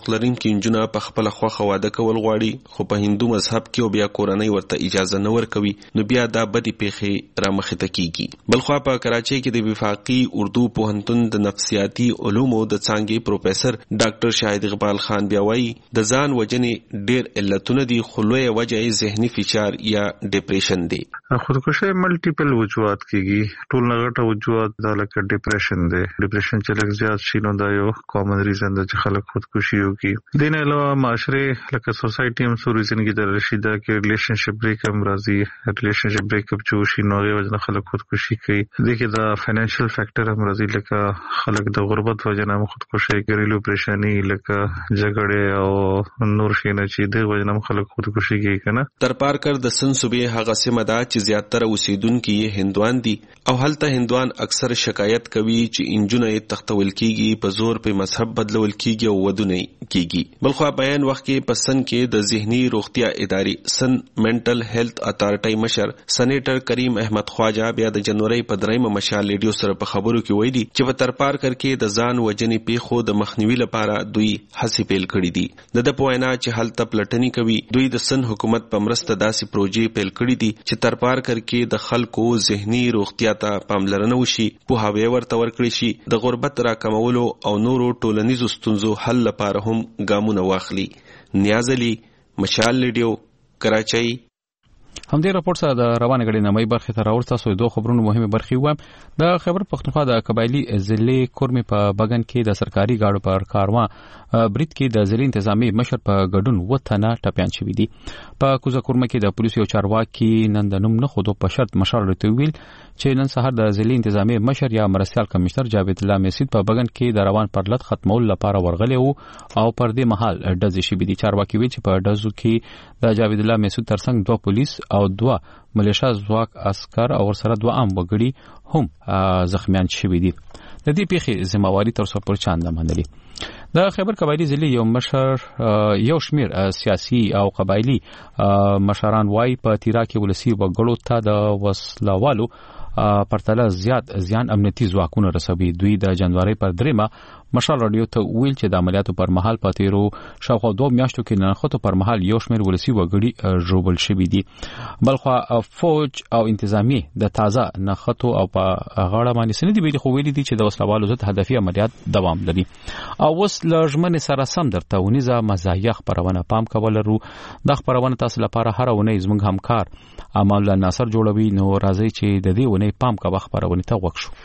[SPEAKER 22] تعلق لرونکي نجونه په خپل خوخه واده کول غواړي خو په هندو مذهب کې او بیا کورنۍ ورته اجازه نه ورکوي نو بیا دا بدی پیښې رامخته کیږي. بلخوا په کراچۍ کې د وفاقي اردو پوهنتون د نفسیاتي علومو د څانګې پروفیسور ډاکټر شاهد اقبال خان بیا وایي د ځان وجنې ډېر علتونه دي خو لویه وجه یې ذهني فشار یا ډیپریشن دی.
[SPEAKER 2] خودکشي ملټیپل وجوهات کیږي ټول نغټه وجوهات دا لکه ډیپریشن دی. ډیپریشن چې لږ زیات شي نو دا یو کامن ریزن دی چې خلک خودکشي وکړي. دین علاوه معاشره لکه سوسایټي هم څو ریزن کې د رشیدا کې ریلیشنشپ بریک هم راځي. ریلیشنشپ بریک اپ چې شي نو هغه وجه خلک خودکشي کوي. دغه دا فاینانشل فیکٹر هم راځي لکه خلک د غربت وجه نه خودکشي کوي. پریشانی لکه جګړې او نور شي نه چې د وجه نه خلک خودکشي کوي کنه.
[SPEAKER 22] تر پارکر د سن صوبې هغه سیمه ده چې زیاتره اوسیدونکو یې هندوان دي او هلته هندوان اکثر شکایت کوي چې انجونه یې تختول کیږي په زور په مذهب بدلول کیږي او ودونه کیږي. بلخوا بیان وخت کې په سن کې د ذهني روغتیا ادارې سن منټل هیلث اتارټي مشر سېنیټر کریم احمد خواجه بیا د جنوري په 3 مشال ریډیو سره په خبرو کې ویلي چې په تر پارکر کې د ځان وجنې پیښو د مخنیوي لپاره دوی هڅې پیل کړې دي. د پوینا چې هلته پلټنی کوي دوی د سن حکومت په مرسته داسې پروژې پیل کړې دي چې تر پارکر کې د خلکو ذهني روغتیا ته پاملرنه وشي پوهاوی ورته ورکړي شي د غربت راکمولو او نورو ټولنیزو ستونزو حل لپاره هم ګامونه واخلي. نیاز علي مشال ریډیو کراچۍ.
[SPEAKER 1] همدې راپور سره د روانه غړي نمای برخه ته راورته سو دوه خبرونه مهمه برخه و د خبر پښتونخوا د قبایلی ضلع کورمه په بغن کې د سرکاري گاډو پر کاروان برید کې د ضلع انتظامی مشر په ګډون وته ټپيان شوی دي. په کوزه کورمه کې د پولیسو چارواکي نن د نوم نه خودو په شرط مشر رته ویل چې نن سهار د ضلع انتظامی مشر یا مرستيال کمشنر جاوید الله میسید په بغن کې د روان پرلط ختمول لپاره ورغلی وو او پر دې مهال ډزې شوی دي. چارواکي ویل چې په ډزو کې د جاوید الله میسید ترڅنګ دوه پولیس او دوه ملیشا ځواک عسكر او سره دوه عام وګړي هم زخمیان شوی دي. د دې پیښې ذمہواری تر څو پر چاند منلي. د خیبر قبایلی ضلع یو مشر یو شمیر سیاسي او قبایلی مشران وای په تیرا کې ولسی وګړو ته د وسلوالو پرتله زیات زیان امنیتي ځواکونه رسوي. دوی د جنوري پر 3 مشال رادیو ته ویل چې د عملیاتو پر مهال پاتیرو شاوخوا 2 میاشتو کې ننخته پر مهال یو شمیر ولسی وګړي ژوبل شوی دي. بلخوا فوج او انتظامی د تازه نخته او په غاړه باندې سندې ویلي خو ویلي دي چې د وسلوالو ضد هدفي عملیات دوام لري. او وس لژمن سره سم درته ونیزه مزایا خبرونه پام کول ورو د خبرونه تاسو لپاره هر ونه زموږ همکار امال ناصر جوړوي. نو راځي چې د دې ونه پام کا خبرونه ته وښو.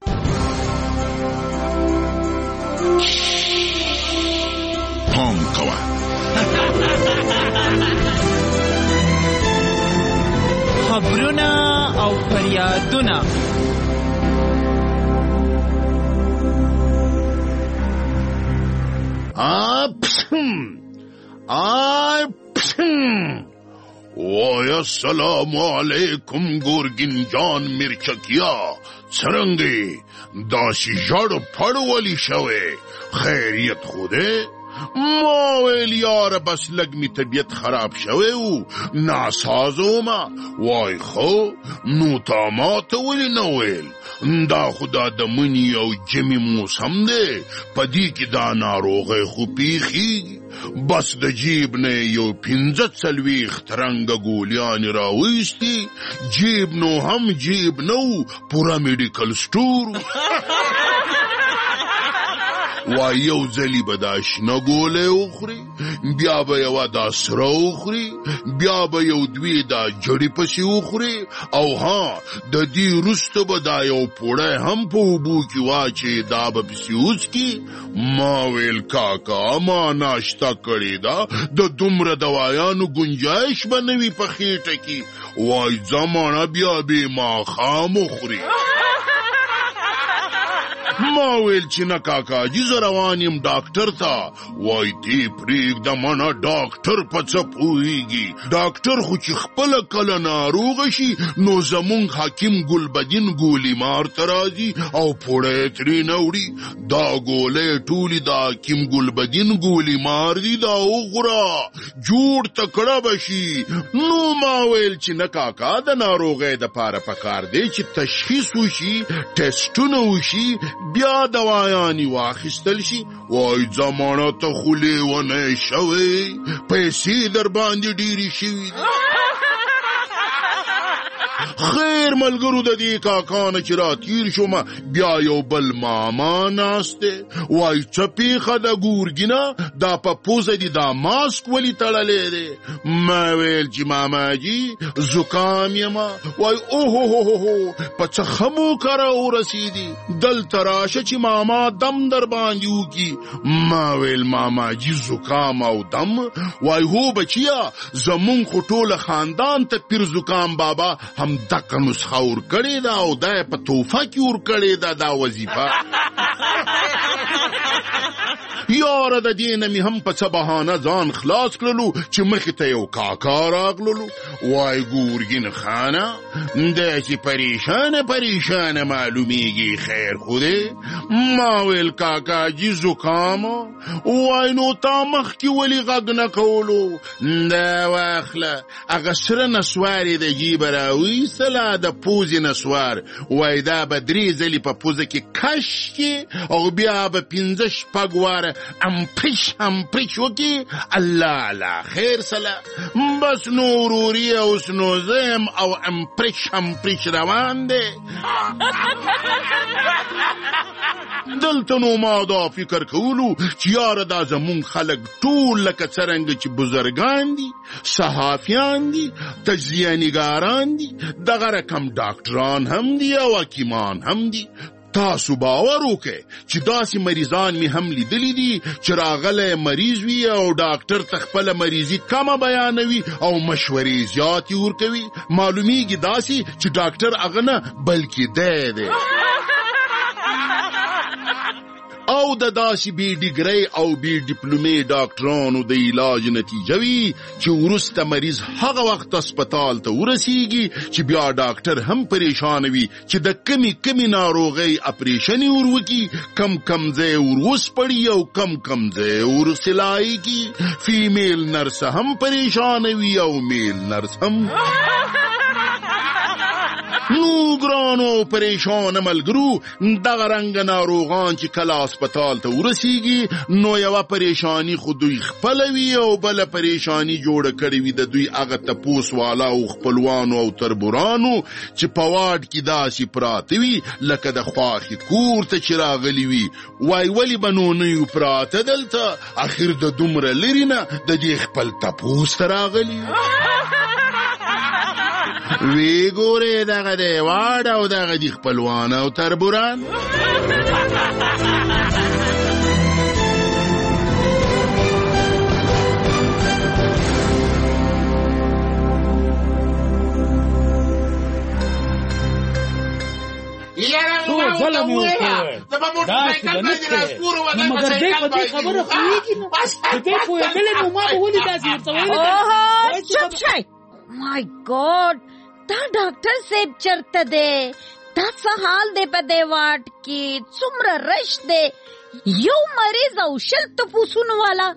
[SPEAKER 3] پام کوه
[SPEAKER 4] خبرونه او فریادونه
[SPEAKER 3] وای السلام علیکم ګورګین جان مرچکیا څرنګه داسې جړ پړولی شوه خیریت خوده ما ویل یار بس لږ می طبیعت خراب شوه او ناسازو ما وای خو نو تا ما ته ولی نو ویل دا خدا د منی او جمی موسم دی پدی کې دا ناروغه خو پیخی بس د جیب نه یو 15 رنگ ګولیان راويستي جیب نو هم جیب نو پورا میډیکل سٹور و یو ځلی بداش نه ګولې وخوري بیا به یو دا سره وخوري بیا به یو دوی دا جړی پسې وخوري او ها د دې رستو به دا یو پوړه هم په وبو کې واچي دا به پسیوس کی ما ویل کاکا ما ناشتا کړی دا د دومره دوايانو گنجائش بنوي په خېټه کې وای زمانہ بیا به ما خامخوري ما ویل چې نه کاکا جی زروانیم ډاکټر تا وای دی پریک د مانا ډاکټر په څه پوهیږي ډاکټر خو چې خپل کله ناروغ شي نو زمونږ حکیم ګلبدین ګولی مار ترازی او پوړې تری نوړي دا ګولې ټولی دا حکیم ګلبدین ګولی مار دی دا وګرا جوړ تکړه بشي نو ما ویل چې نه کاکا د ناروغې د پاره پکار دی چې تشخیص وشي ټیسټونه وشي بیا دوايانې واخیستل شي وای زمانه ته خو لیونی شوی پیسې در باندې ډېرې شوي دي خیر ملګرو د دې کاکا نه چې راتیر شوم بیا یو بل ماما ناست دی وای څه پیښه ده ګورګینه دا په پوزه دي دا ماسک ولې تړلی دی ما ویل چې ماماجي زکام یمه وای اوهوهوهو په څه ښه موقع راورسېدي دلته راشه چې ماما دم در باندې وکړي ما ویل ماماجي زکام او دم وای هو بچیا زمونږ خو ټوله خاندان ته پیر زکام بابا هم دغه نسخه ورکړې ده او دا په تحفه کې ورکړې ده دا وظیفه یاره د دې نه مې هم په څه بهانه ځان خلاص کړلو چې مخې ته یو کاکا راغللو وای ګورګین خانه داسې پریشانه معلومیږي خیر خو دی ما ویل کاکا جي زکام وای نو تا مخکې ولې غږ نه کولو دا واخله هغه سره نسوار یې د جیبه راویستله د پوزې نسوار وای دا به 3 ځلې په پوزه کې کش کې او بیا به 5 شپږ واره امپریش وکي الله خیر سلا بس نوروري او سنوزم او امپریش روان دي دلته نو ما دا فکر کولو چې یاره دا زمون خلق ټول لکه څرنګه چې بزرگان دي صحافیان دي تجزیه نگاران دي دغه رقم ډاکټران هم دي او حکیمان هم دي تاسو باور وکئ چې داسې مریضان می هم لیدلی دي چې راغلی مریض وي او ډاکټر ته خپله مریضي کمه بیانوي او مشورې زیاتې ورکوي معلومیږي داسې چې ډاکټر هغه نه بلکې دی او د داسې بی ډیګرۍ او بی ډیپلومې ډاکټرانو د علاج نتیجه وي چې وروسته مریض هغه وخت هسپتال ته ورسیږي چې بیا ډاکټر هم پریشان وي چې د کمی ناروغۍ اپریشن وروکي کم ځای وروسپړي او کم ځای ورسلایږي فیمیل نرس هم پریشان وي او میل نرس هم نو ګرانو پریشان ملګرو دغه رنګ ناروغان چې کله هسپتال ته ورسیږي نو یوه پریشانی خو دوی خپله وي او بله پریشانی جوړه کړې وي د دوی هغه تپوس والا او خپلوانو او تربورانو چې په واډ کې داسې پراته وي لکه د خواښې کور ته چې راغلي وي وای ولې به نو نه یو پراته دلته اخر د دومره لرې نه د دې خپل تپوس ته راغلي وی ګورې دغه دی واډ او دغه دی خپلوان او تربوران
[SPEAKER 5] ظلم یې وکړ داسې به نشته نو مګر دی په دې خبره پوهېږي نو چې دی پوهېدلی نو ما به ولې داسې ورته ویلي
[SPEAKER 7] چپ شئ مای ګاډ دا ډاکټر صاحب چرته دی دا څه حال دی په دې واټ کې څومره رش دی یو مریض او 20 تپوسونو والا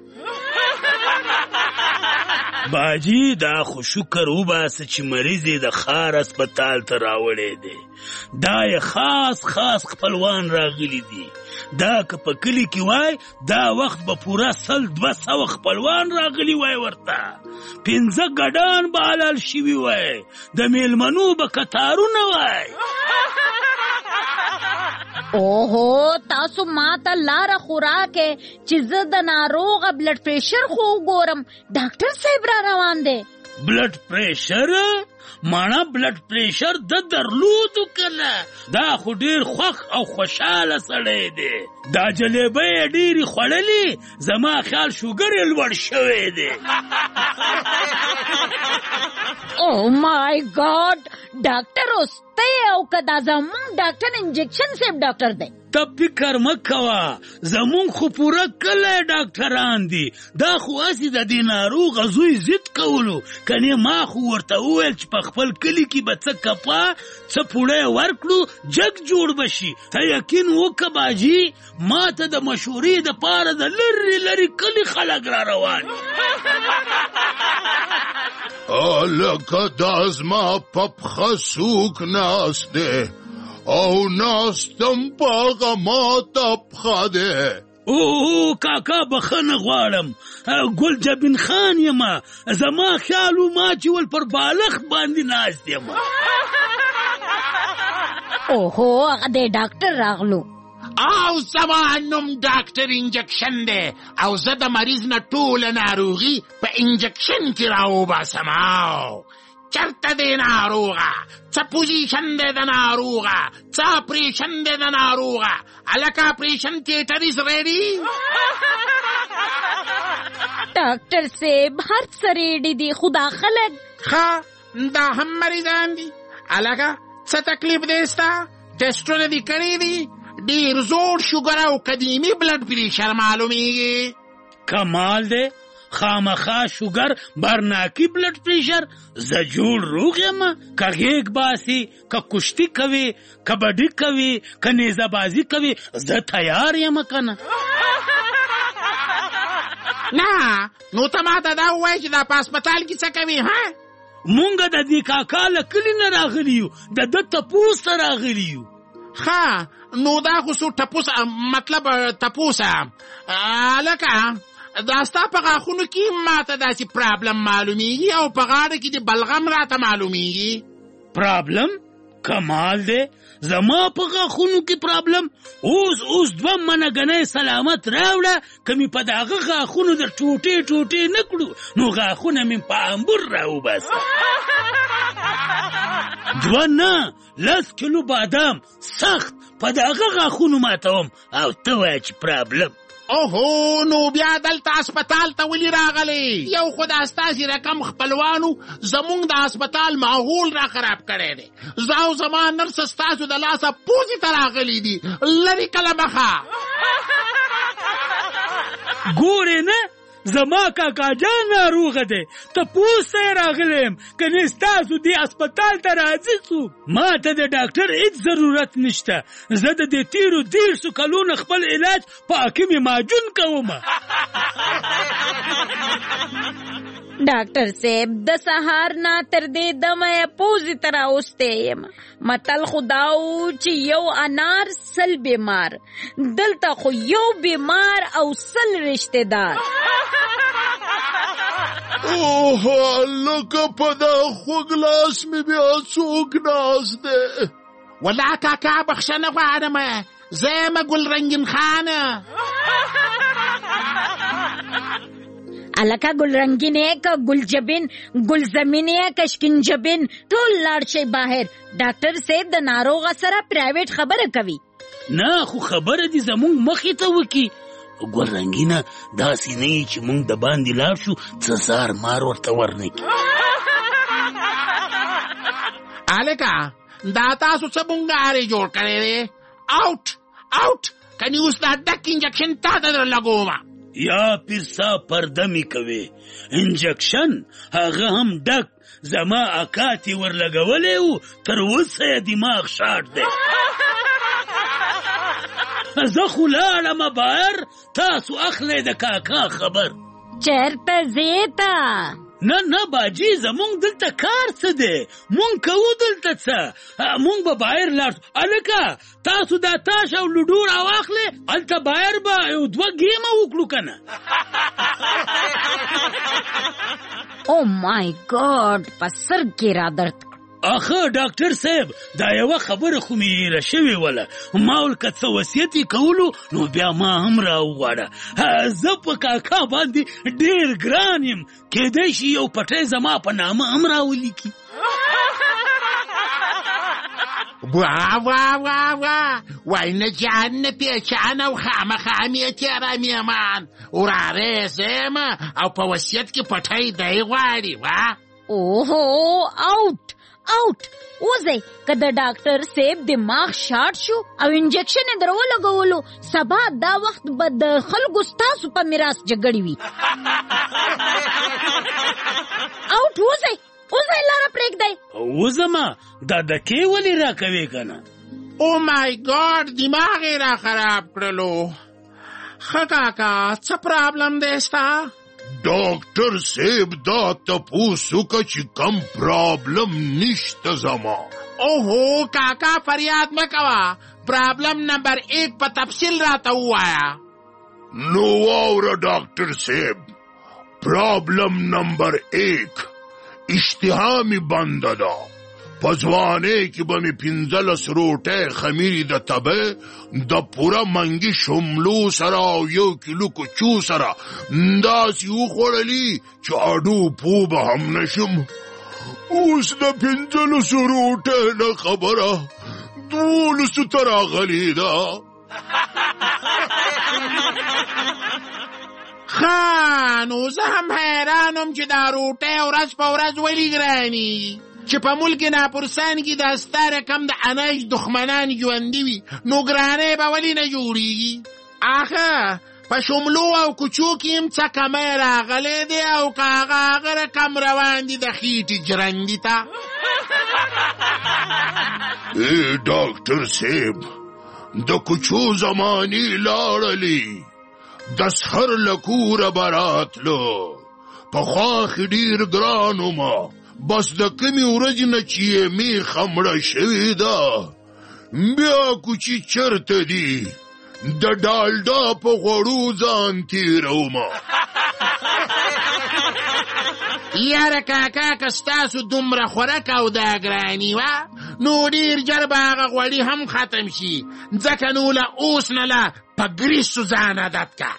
[SPEAKER 5] باجی دا خو شکر وباسه چې مریض یې د ښار هسپتال ته راوړی دی دا یې خاص خپلوان راغلي دي دا که په کلي کې وای دا وخت به پوره 100-200 خپلوان راغلي وای ورته 15 ګډان به حلال شوي وای د میلمنو به کتارونه وای
[SPEAKER 7] اوهو تاسو ماته لاره خوراکې چې زه د ناروغه بلډ پریشر خو وګورم ډاکټر صاحب را روان دی
[SPEAKER 5] بلډ پریشر مانا بلډ پریشر د درلودو کنه دا خو ډیر خوښ او خوشاله سړی دی دا جلیبه یې ډیرې خوړلې زما خیال شوګر یې لوړ شوی دی
[SPEAKER 7] او مای ګاډ ډاکټر اوستی او که دا زمونږ ډاکټر انجکشن صاحب ډاکټر دی
[SPEAKER 5] ته فکر مه کوه زمونږ خو پوره کلی ډاکټران دي دا خو هسې د دې ناروغه زوی ضد کولو کنې ما خو ورته وویل چې په خپل کلي کې به څه کپا څه پوړی ورکړو جګ جوړ به شي ته یقین وکړه باجي ما ته د مشورې دپاره د لرې کلي خلک را روان
[SPEAKER 3] لکه دا زما په پښه څوک ناست دی او ناستم پاغه ماته پخه ده.
[SPEAKER 5] او کاکا بخنه غواړم، ګل جبین خان یما، زما خیال و ما چې ول پر بالښت باندې ناست یما.
[SPEAKER 7] اوهو هغه د ډاکټر راغلو.
[SPEAKER 6] او زما نوم ډاکټر انجکشن دی او زه د مریض نه ټوله ناروغي په انجکشن کې راوباسم. چرته دی ناروغه، څه پوزیشن دی د ناروغه، څه اپریشن دی د ناروغه. هلکه اپریشن تیټر از ریډي.
[SPEAKER 7] ډاکټر صاحب هر څه ریډي دي، خو دا خلک
[SPEAKER 6] ښه دا هم مریضان دي. هلکه څه تکلیف دی ستا؟ ټسټونه دې کړي دي؟ ډېر زوړ شوګر او قدیمي بلډ پریشر معلومیږي.
[SPEAKER 5] کمال دی، خامخا شوګر برناکی بلډ پریشر. زه جوړ روغ یم، که غیږ باسي، که کشتي کوي، کبډي کوي، که نیزه بازي کوي، زه تیار یم که نه.
[SPEAKER 6] نه نو ته ماته دا ووایه چې دا په هسپتال کې څه کوي؟
[SPEAKER 5] مونږ د دې کاکا له کلي نه راغلي یو، د ده تپوس ته راغلي یو.
[SPEAKER 6] ښه نو دا خو څو تپوس، مطلب تپوسه. هلکه دا ستا په غاښونو کې ماته داسې پرابلم معلومیږي او په غاړه کې د بلغم راته معلومیږي.
[SPEAKER 5] پرابلم؟ کمال دی، زما په غاښونو کې پرابلم؟ اوس 2 منګنۍ سلامت راوړه، که مې په دغه غاښونو د ټوټې نه کړو نو غاښونه مې په انبور راوباسه. 2 نه 10 کیلو بادام سخت په دغه غاښونو ماتوم او ته وایه چې پرابلم.
[SPEAKER 6] اوهو نو بیا دلته هسپتال ته ولې راغلی؟ یو خو دا ستاسې رقم خپلوانو زمونږ د هسپتال ماحول را خراب کړی دی. زه او زما نرس ستاسو د لاسه پوزې ته راغلی دي، لرې کله مخه.
[SPEAKER 5] ګورې نه زما کاکا جان ناروغه دی، تپوس ته یې راغلی یم، کنې ستاسو دې هسپتال ته راځي څوک؟ ما ته د ډاکټر هېڅ ضرورت نشته. زه د دې تېرو 30 کلونو خپل علاج په حکیم ماجون کوم.
[SPEAKER 7] ډاکټر صاحب د سهار نه تر دې دمه پوزې ته راوستی یم. متل خو دا و چې یو انار 100 بیمار، دلته خو یو بیمار او 100 رشته دار.
[SPEAKER 3] اوه لکه په دا خوږ لاس مې بیا څوک ناست دی.
[SPEAKER 6] والله کاکا بخښنه غواړم، زه یم ګل رنګین خانه.
[SPEAKER 7] الکه ګل رنګینې که ګل جبین، ګل زمینې که شکین جبین، ټول لاړ شئ بهر. ډاکټر صاحب د ناروغه سره پرایویټ خبره کوي.
[SPEAKER 5] نه خو خبره دې زمونږ مخې ته وکړي. ګل رنګینه داسې نه یي چې مونږ د باندې لاړ شو څه زار مار ورته ورنه کړي.
[SPEAKER 6] هلکه دا تاسو څه بونګارې جوړ کړی دی؟ آوټ کني اوس دا ډک انجکشن تا ته در لګومه.
[SPEAKER 5] یا پیر صاحب پرده می کوي، انجکشن هغه هم ډک. زما اکاتی ورلګولی و، تر اوسه یې دماغ شاټ دی. زه خو لاړمه بهر، تاسو اخلی د کاکا خبر.
[SPEAKER 7] چېرته ځې ته؟
[SPEAKER 5] نه باجي زمونږ دلته کار څه دی، مونږ کوو دلته څه، مونږ به بهر لاړ شو. هلکه تاسو دا تاش او لوډو راواخلې، هلته بهر به 2 ګیمه وکړو که نه.
[SPEAKER 7] او مای ګاډ په سر کې را درد.
[SPEAKER 5] اخه ډاکټر صاحب دا یوه خبره خو مې هیره شوې وله، ما ول که څه وصیت یې کولو نو بیا ما هم راوغواړه. زه په کاکا باندې ډېر ګران یم، کیدای شي یو پټی زما په نامه هم راولیکي.
[SPEAKER 6] واه وای نه جان نه پیچان او خامخا مې تېره میمان وراره زه یم او په وصیت کې پټی دی غواړي.
[SPEAKER 7] اوهو آوټ وځئ. که د ډاکټر صاحب دماغ شاټ شو او انجکشن یې در ولګولو، سبا دا وخت به د خلکو ستاسو په میراث جګړې وي. آوټ وځئ لاره پرېږدئ.
[SPEAKER 5] وځمه دا دکې ولې راکوې که نه؟
[SPEAKER 6] او مای ګاډ دماغ یې را خراب کړلو. ښه کاکا څه پرابلم دی ستا؟
[SPEAKER 3] ډاکټر صاحب دا تپوس وکړه چې کم پرابلم نشته زما،
[SPEAKER 6] اوهو کاکا فریاد مکوا، پرابلم نمبر 1 په تفصیل راته ووایا.
[SPEAKER 3] نو واوره ډاکټر صاحب، پرابلم نمبر 1 اشتها می بنده ده. پزوانه کې به می 15 روټه خمیری د تبه د پورا منګي شملو سره او 1 کیلو کوچو سره داسې وخوړلی چې اډو پو به هم نشم. اوس د 15 روټه نه خبره 12 ته راغلې ده.
[SPEAKER 6] نو زه هم حیرانم چې دا روټۍ ورځ په ورځ ولې ګراني، چې په ملک ناپرسان کې د ستا رقم د اناج دښمنان ژوندي وي نو ګرانۍ به ولې نه جوړېږي. آخه په شملو او کوچو کې هم څه کمی راغلی دی او که هغه رقم روان دي د خېټې جرندي ته.
[SPEAKER 3] ډاکټر صاحب، د کوچو زمانې لاړلې، د سحر له کوره به راتلو. پخوا خې ډېر ګران ومه، بس د کمې ورځې نه چې یې میخه مړه شوې ده. بیا کوچي چرته دي؟ د ډالډا په غوړو ځان تېرومه.
[SPEAKER 6] یاره کاکا که ستاسو دومره خوراک او دا ګراني وه نو ډېر ژر به هغه غوړي هم ختم شي، ځکه نو له اوس نه له په ګریسو ځان عادت کا.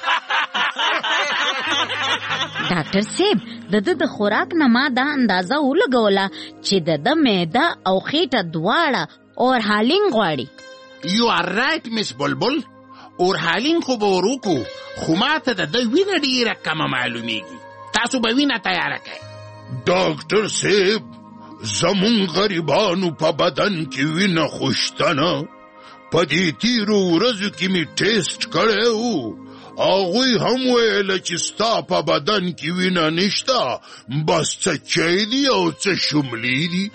[SPEAKER 7] ډاکټر صاحب، د خوراک نه ما دا اندازه ولګوله چې د معده او خېټه دواړه اورهالینګ غواړي.
[SPEAKER 6] یو آر رایټ مس بلبل، اورهالینګ خو به وروکو، خو ما ته د ده وینه ډېره کمه معلومیږي. تاسو به وینه تیاره کړئ.
[SPEAKER 3] ډاکټر صاحب، زمون غریبانو په بدن کې وینه خوشتنه. په دې تیرو ورځو کې می ټیسټ کړی و، هغوی هم ویله چې ستا په بدن کې وینه نشته، بس څه چای دي او څه شملې دي.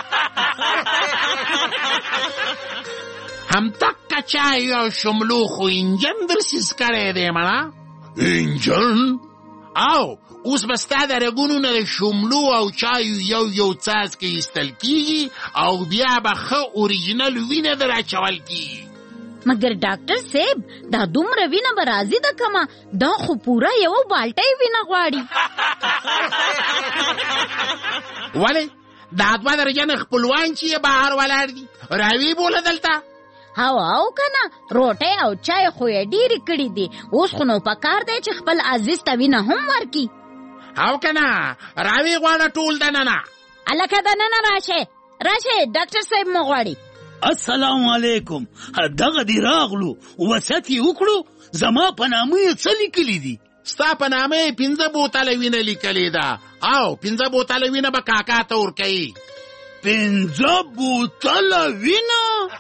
[SPEAKER 6] همدغه چای او شملو خو انجن درسیز کړی دی مړه.
[SPEAKER 3] انجن؟
[SPEAKER 6] او اوس به ستا د رګونو نه د شملو او چایو یو څاڅکی ایستل کېږي او بیا به ښه اوریجنل وینه در اچول کېږي.
[SPEAKER 7] مګر ډاکټر صاحب، دا دومره وینه به راځي د کمه؟ دا خو پوره یو بالټۍ وینه غواړي.
[SPEAKER 6] ولې؟ دا 2 درجن خپلوان چې یې بهر ولاړ دي، راوی بوله دلته.
[SPEAKER 7] او کنه روټۍ او چای خو یې ډېرې کړي دي، اوس خو نو پکار دی چې خپل عزیز ته وینه هم ورکړي.
[SPEAKER 6] او کنه راوی غواړه ټول دننه.
[SPEAKER 7] هلکه دننه راشه، ډاکټر صاحب مو غواړي.
[SPEAKER 5] السلام علیکم، دغه دی راغلو، وسط یې وکړو، زما په نامه یې څه لیکلي دي؟
[SPEAKER 6] ستا په نامه یې 15 بوتله وینه لیکلې ده او 15 بوتله وینه به کاکا ته ورکوي.
[SPEAKER 5] 15 بوتله وینه؟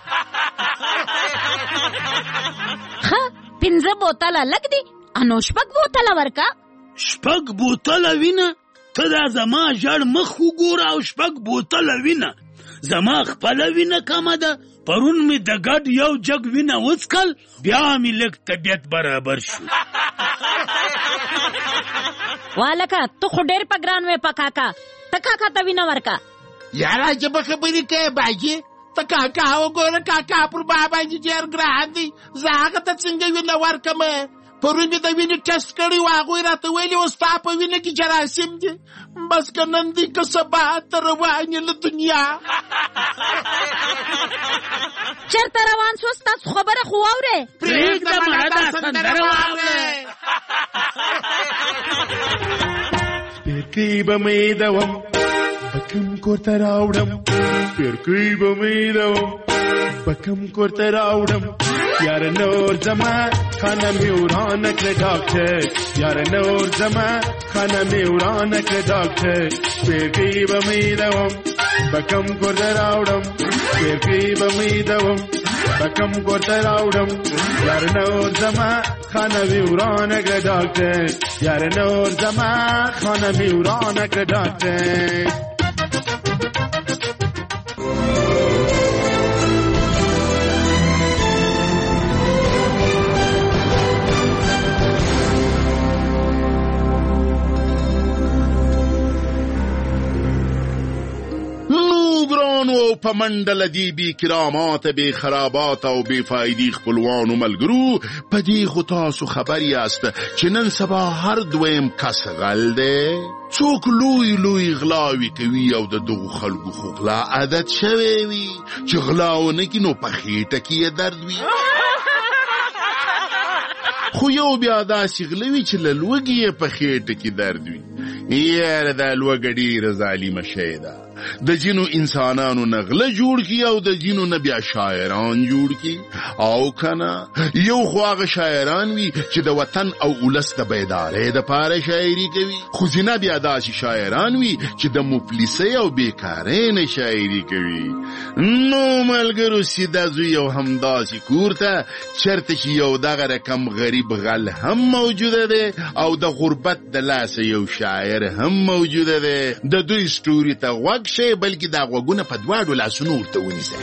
[SPEAKER 7] ښه 15 بوتله لږ دي، انو 6 بوتله ورکه.
[SPEAKER 5] 6 بوتله وینه؟ ته دا زما ژړ مخ وګوره او 6 بوتله وینه. زما خپله وینه کمه ده، پرون می د ګډ یو جګ وینه وڅکل، بیا می لږ طبیعت برابر شو.
[SPEAKER 7] والکه ته خو ډېر په ګران وې په کاکا، ته کاکا ته وینه ورکه.
[SPEAKER 6] یاره جبه خبرې کوې باجي، ته کاکا وګوره، کاکا پر بابا باندې ډېر ګران دی، زه هغه ته څنګه وینه ورکمه؟ پرون مې د وینې ټسټ کړی و، هغوی راته ویلي و ستا په وینه کې جراثیم دي، بس که نن دی که سبا ته روان یې له دنیا.
[SPEAKER 7] چېرته روان شو؟ ستاسو خبره خو واورې.
[SPEAKER 6] پرېږده مړه دا سندره واورې.
[SPEAKER 8] سپېرکۍ به مې دوم، بکم کور ته راوړم، سپېرکۍ به مې دوم، بکم کور ته راوړم. یار نور زما خانه می ورانه کړه ډاکټر، یار نور زما خانه می ورانه کړه ډاکټر. سپېرکۍ به مې دوم، بکم کور ته راوړم، سپېرکۍ به مې دوم، بکم کور ته راوړم. یار نور زما خانه می ورانه کړه ډاکټر، یار نور زما خانه می ورانه کړه ډاکټر.
[SPEAKER 3] او په منډه دی بی کرامات بی خرابات او بی فایدی خپلوانو ملګرو په دې خو تاسو خبر یاست چې نن سبا هر دویم کس غل دی څوک لوی غلاوي کوي او د دغو خلکو خو غلا عادت شوی وي چې غلاونه کې نو په خېټه کې درد وي خو یو بیا داسې غلوي چې له لوږې یې په خېټه کې درد وي یاره دا لوږه ډېره ظالمه شی ده د ځینو انسانانو نه غله جوړ کړي او د ځینو نه بیا شاعران جوړ کړي او کنه یو خو هغه شاعران وي چې د وطن او ولس د بیدارۍ دپاره شاعري کوي خو ځینه بیا داسې شاعران وي چې د مفلسۍ او بیکارۍ نه شاعري کوي نو ملګرو سیده زوی یو همداسې کور ته چېرته چې یو دغه رقم غریب غل هم موجوده دی او د غربت د لاسه یو شاعر هم موجوده دی د دوی ستوري ته غوږ شئ بلکې دا غوږونه په دواړو لاسونو ورته ونیسئ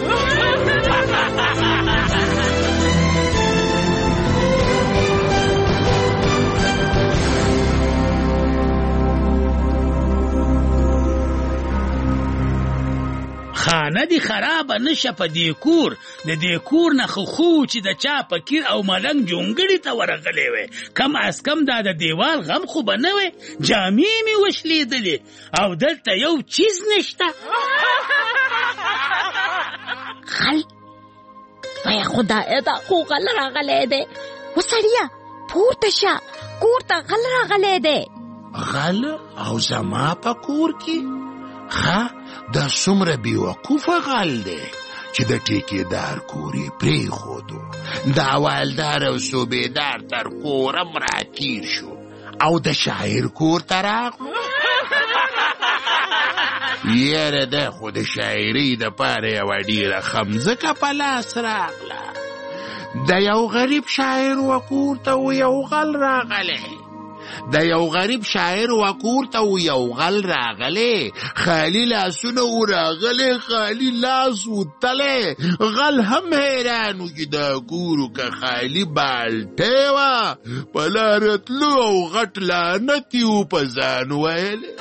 [SPEAKER 5] خانه دی خرابه نشه په دې کور د دې کور نه خو چې د چا فکر او ملنګ جونګړي ته ورغلی وی کم از کم دا د دیوال غم خو به نه وی جامې مې وشلیدلې او دلته یو چیز نشته
[SPEAKER 7] غل وای خدای دا خو غل راغلی دی وسړیه پورته شه کور ته غل راغلی دی
[SPEAKER 6] غل او زما په کور کې ها دا څومره بیوقوفه غل دی چې د ټیکېدار کور یې پرېښودو د حوالدار او صوبېدار تر کوره مراتیر شو او د شاعر کور ته راغلو یاره ده خو د شاعرۍ دپاره یوه ډېره خمځکه په لاس راغله د یو غریب شاعر و کور ته و یو غل راغلی د یو غریب شاعر و کور ته و یو غل راغلی خالی لاسونه و راغلی خالی لاس و تلی غل هم حیران و چې دا کورو که خالی بالټی وه په لاره تلو او غټ لعنت یې و په ځان ویلی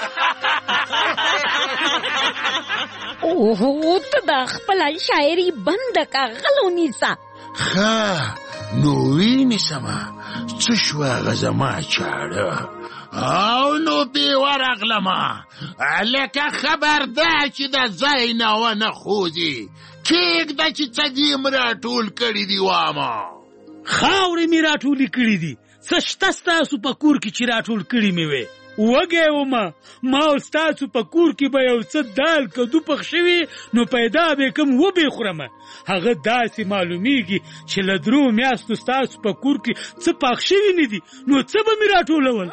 [SPEAKER 7] اوه ته دا خپله شاعري بنده که غل ونیسه
[SPEAKER 6] ښه نو وینیسمه څه شوه هغه زما چاړه او نو پې ورغلمه لکه خبر ده چې د ځای نه ونه خوځي کېږده چې څه دې م راټول کړي دي وامه
[SPEAKER 5] خاورې مې راټولې کړي دي څه شته ستاسو په کور کې چې راټول کړي مې وې وږی ومه ما او ستاسو په کور کې به یو څه دال کدو پخ شوي نو پیدا به کوم وبې خورمه هغه داسې معلومیږي چې له 3 میاشتو ستاسو په کور کې څه پاک شوي نه دي نو څه به مې راټولول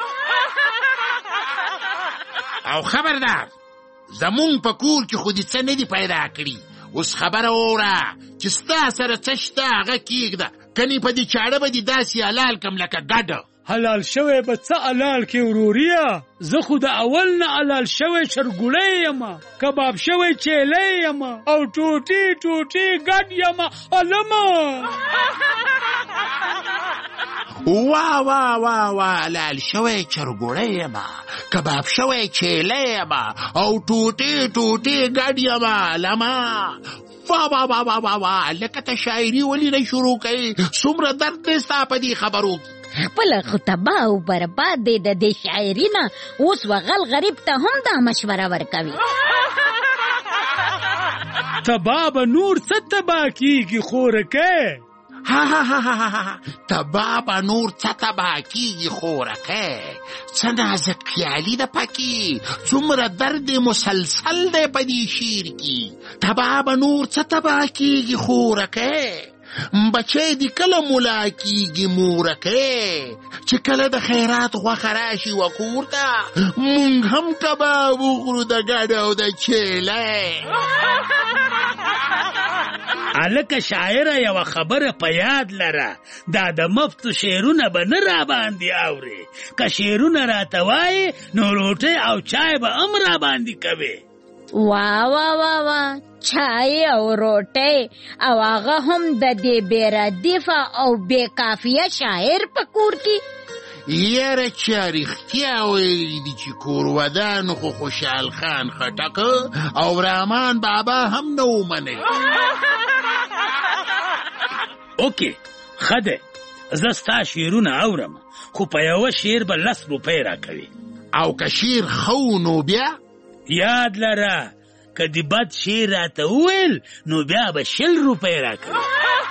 [SPEAKER 6] او خبردار زمونږ په کور کې خو دې څه نه دي پیدا کړي اوس خبره واوره چې ستا سره څه شته هغه کېږده کنې په دې چاړه به دې داسې حلال کم لکه ګډه
[SPEAKER 5] حلال شوی به څه حلال کې وروریا زه خو د اول نه حلال شوی چرګوړی یم کباب شوی چیلی یم او ټوټې ګډ یم علمه
[SPEAKER 6] وا حلال شوی چرګوړی یم کباب شوی چیلی یم او ټوټې ګډ یم علمه وا لکه ته شاعري ولې نه شروع کوې څومره درد دی ستا په دې خبرو کې
[SPEAKER 7] خپله خو تباه او برباد دی د دې شاعري نه اوس وغل غریب ته هم دا مشوره ورکوي
[SPEAKER 5] تباه به نور څه تباه کېږي خورکۍ
[SPEAKER 6] تباه به نور څه تباه کېږي خورکۍ څه نازک خیالي ده پکې څومره درد مسلسل دی په دې شعر کې تباه به نور څه تباه کېږي خورکۍ بچی دی کله ملا کیږي مورکۍ چې کله د خیرات غوښه راشي و کور ته مونږ هم کباب وخورو د ګډ او د چیلی
[SPEAKER 5] هلکه شاعره یوه خبره په یاد لره دا د مفتو شعرونه به نه راباندې اورې که شعرونه راته وایې نو روټۍ او چای به هم راباندې کوې
[SPEAKER 7] وا چای او روټۍ او هغه هم د دې بې ردیفه او بې کافیه شاعر په کور کې
[SPEAKER 6] یاره چا رښتیا ویلي دي چې کورودانو خو خوشحال خان خټک او رحمان بابا هم نه ومني.
[SPEAKER 5] اوکې ښه دی، زه ستا شعرونه اورم، خو په یوه شعر به 10 روپۍ راکوي.
[SPEAKER 6] او که شعر ښه نو بیا
[SPEAKER 5] یاد لره که د بد شعر راته وویل نو بیا به 20 روپۍ راکوي.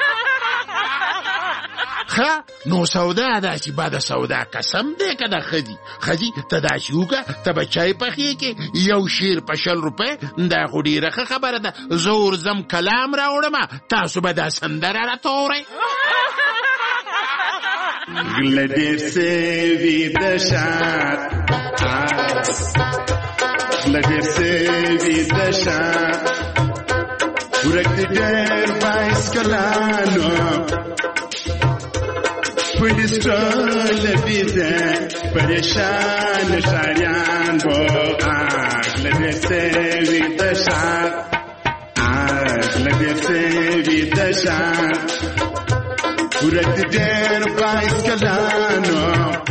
[SPEAKER 6] ښه نو سودا داسې بده سودا قسم دی که د ښه دي. ښځي ته داسې وکړه، ته به چای پخې کې یو شعر په 20 روپۍ، دا خو ډېره ښه خبره ده. زه ورځم کلام راوړم، تاسو به دا سندره راته وورئ.
[SPEAKER 8] غله ډېر سوي د ښار، غله ډېر سوي د ښار، ورک دي ډېر بایسکلانو، پولیس ټول بېده پریشان ښاریان وو. غله ډېر سوي د ښار، غله ډېر سوي د ښار، ورک دي ډېر بایسکلانو،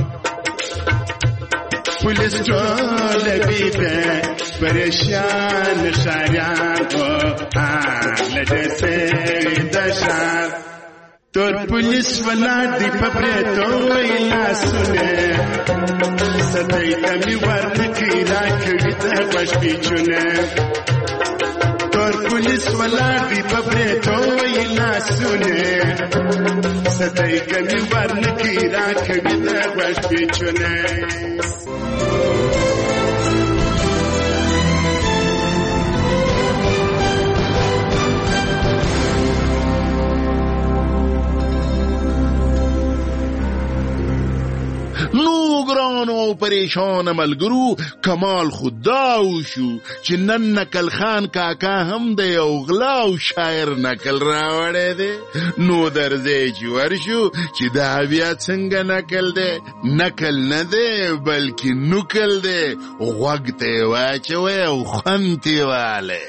[SPEAKER 8] پولیس ټول بېده پریشان ښاریان وو. غله ډېر سوي د ښار، تور پولیس ولاړ دي په بریتو وی لاسونه، سدی ته مې ورنکړي راکوي د غوږ پیچونه. تور پولیس ولاړ دي په بریتو وی لاسونه، سدی ته مې ورنکړي راکوي د غوږ پیچونه.
[SPEAKER 6] نو ګرانو او پریشان ملګرو، کمال خو دا وشو چې نن نکل خان کاکا هم دی او غلا او شاعر نکل راوړی دی. نو درځئ چې ورشو چې دا بیا څنګه نکل دی. نکل نه دی بلکې نکل دی. غوږ ته یې واچوئ او خوند ترې والئ.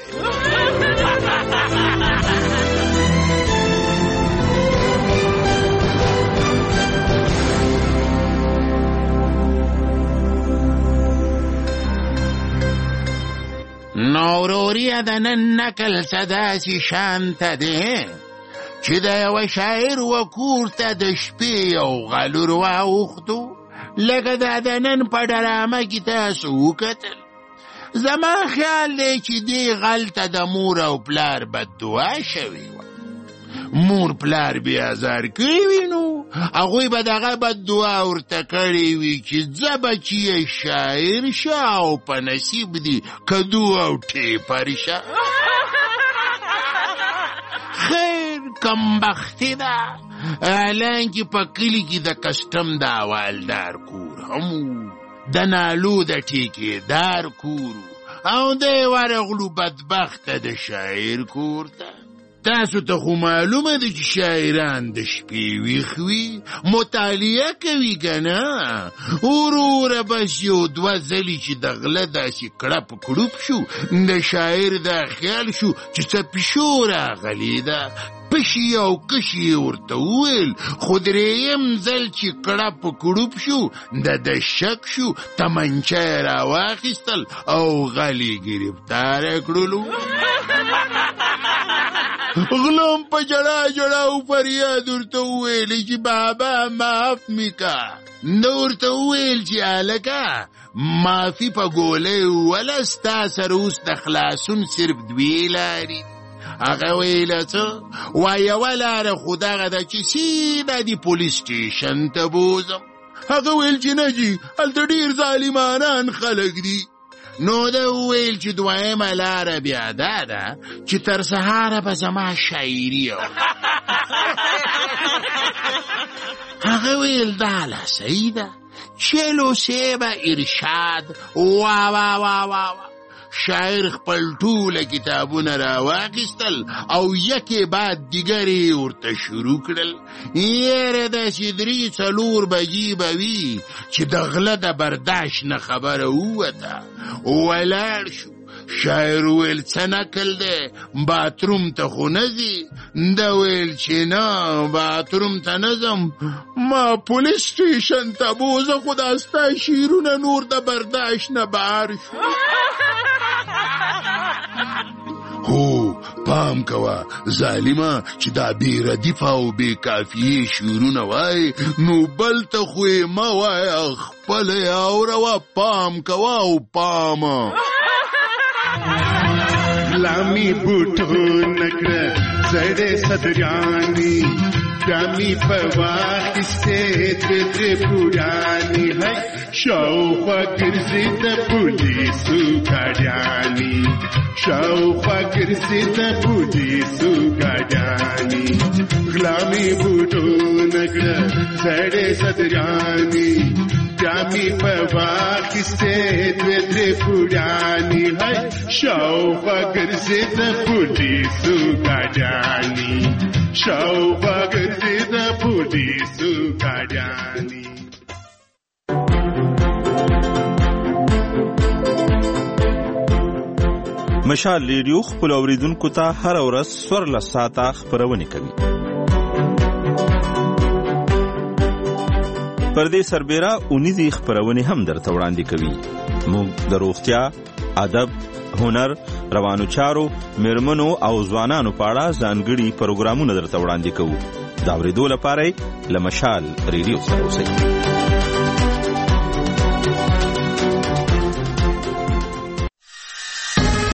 [SPEAKER 6] نوروریه د نن نکل څه داسې شانته دی چې د یوه شاعر و کور ته د شپې یو غلور واوښتو. لکه دا د نن په ډرامه کې تاسو وکتل. زما خیال دی چې دې غل ته د مور او پلار بددعا شوې وه. مور پلار بې ازار کړی وي، نو هغوی به دغه بددعا ورته کړې وي چې ځه بچیه شاعر شه او په نصیب دي کدو او ټیپر شه. خیر کمبختي ده، حالانکې په کلي کې د کسټم د حوالدار کور هم د نالو د ټیکېدار کور او دی ورغلو بدبخته د شاعر کور ته. تاسو ته خو معلومه ده چې شاعران د شپې ویښ وي، مطالعه کوي که نه. وروره بس یو 2 ځلې چې د غله داسې کړپ کړوپ شو، د شاعر دا خیال شو چې څه پیشو راغلې ده. پشي او کشي یې ورته وویل، خو 3یم ځل چې کړپ کړوپ شو د شک شو، تمنچه یې راواخیستل او غل یې ګرفتاره کړلو. غلام په جړا جړا او فریاد ورته وویل چې بابا معاف مې که. نو ورته وویل چې هلکه معافي په ګولۍ ووله، ستا سره اوس د خلاصون صرف 2 لارې. هغه ویله څه؟ وایي یوه لاره خو دغه ده چې سیده دې پولیس سټیشن ته بوځم. هغه ویل چې نه جي، هلته ډېر ظالمانان خلک دي. نو ده وویل چې 2یمه لاره بیا دا ده چې تر سهاره به زما شاعري هغه ویل دا لا صحیح ده. چلو سیبه ارشاد وا وا وا وا شاعر خپل ټوله کتابونه راواخیستل او یکې بعد دیګرې ورته شروع کړل. یاره داسې 3-4 بجې به وي چې د غله د برداشت نه خبره ووته. ولاړ شو
[SPEAKER 3] شاعر ویل څه نکل دی باتروم ته خو نه ځي ده ویل چې نه باتروم ته نه ځم ما پولیس سټیشن ته بوزه خو دا ستا شعرونه نور د برداشت نه بهر شو هو پام کوه ظالمه چې دا بې ردیفه او بې کافیې شعرونه وای نو بل ته خو یې مه وایه خپله یې اوروه پام کوه او پامه
[SPEAKER 8] लामी बूटो नकर जड़े सदरानी डामी पवा किससे तेरे पुरानी है शौफा गिरजिद पुलिसु गाड़ानी शौफा गिरजिद पुलिसु गाड़ानी लामी बूटो नकर जड़े सदरानी डामी पवा किससे तेरे पुरानी है शौफा गिरजिद पुलिसु गाड़ानी शौफा गिरजिद पुलिसु गाड़ानी
[SPEAKER 9] مشال ریډیو خپل اوریدونکو ته هر ورځ سور لساته خبرونه کوي. پردې سربېره اونیزي خبرونه هم درته وړاندې کوي. موږ د روغتیا، ادب، هنر، روانو چارو، میرمنو او ځوانانو په اړه ځانګړي پروګرامونه درته وړاندې کوو. دا اورېدو لپاره له مشال ریډیو سره اوسئ.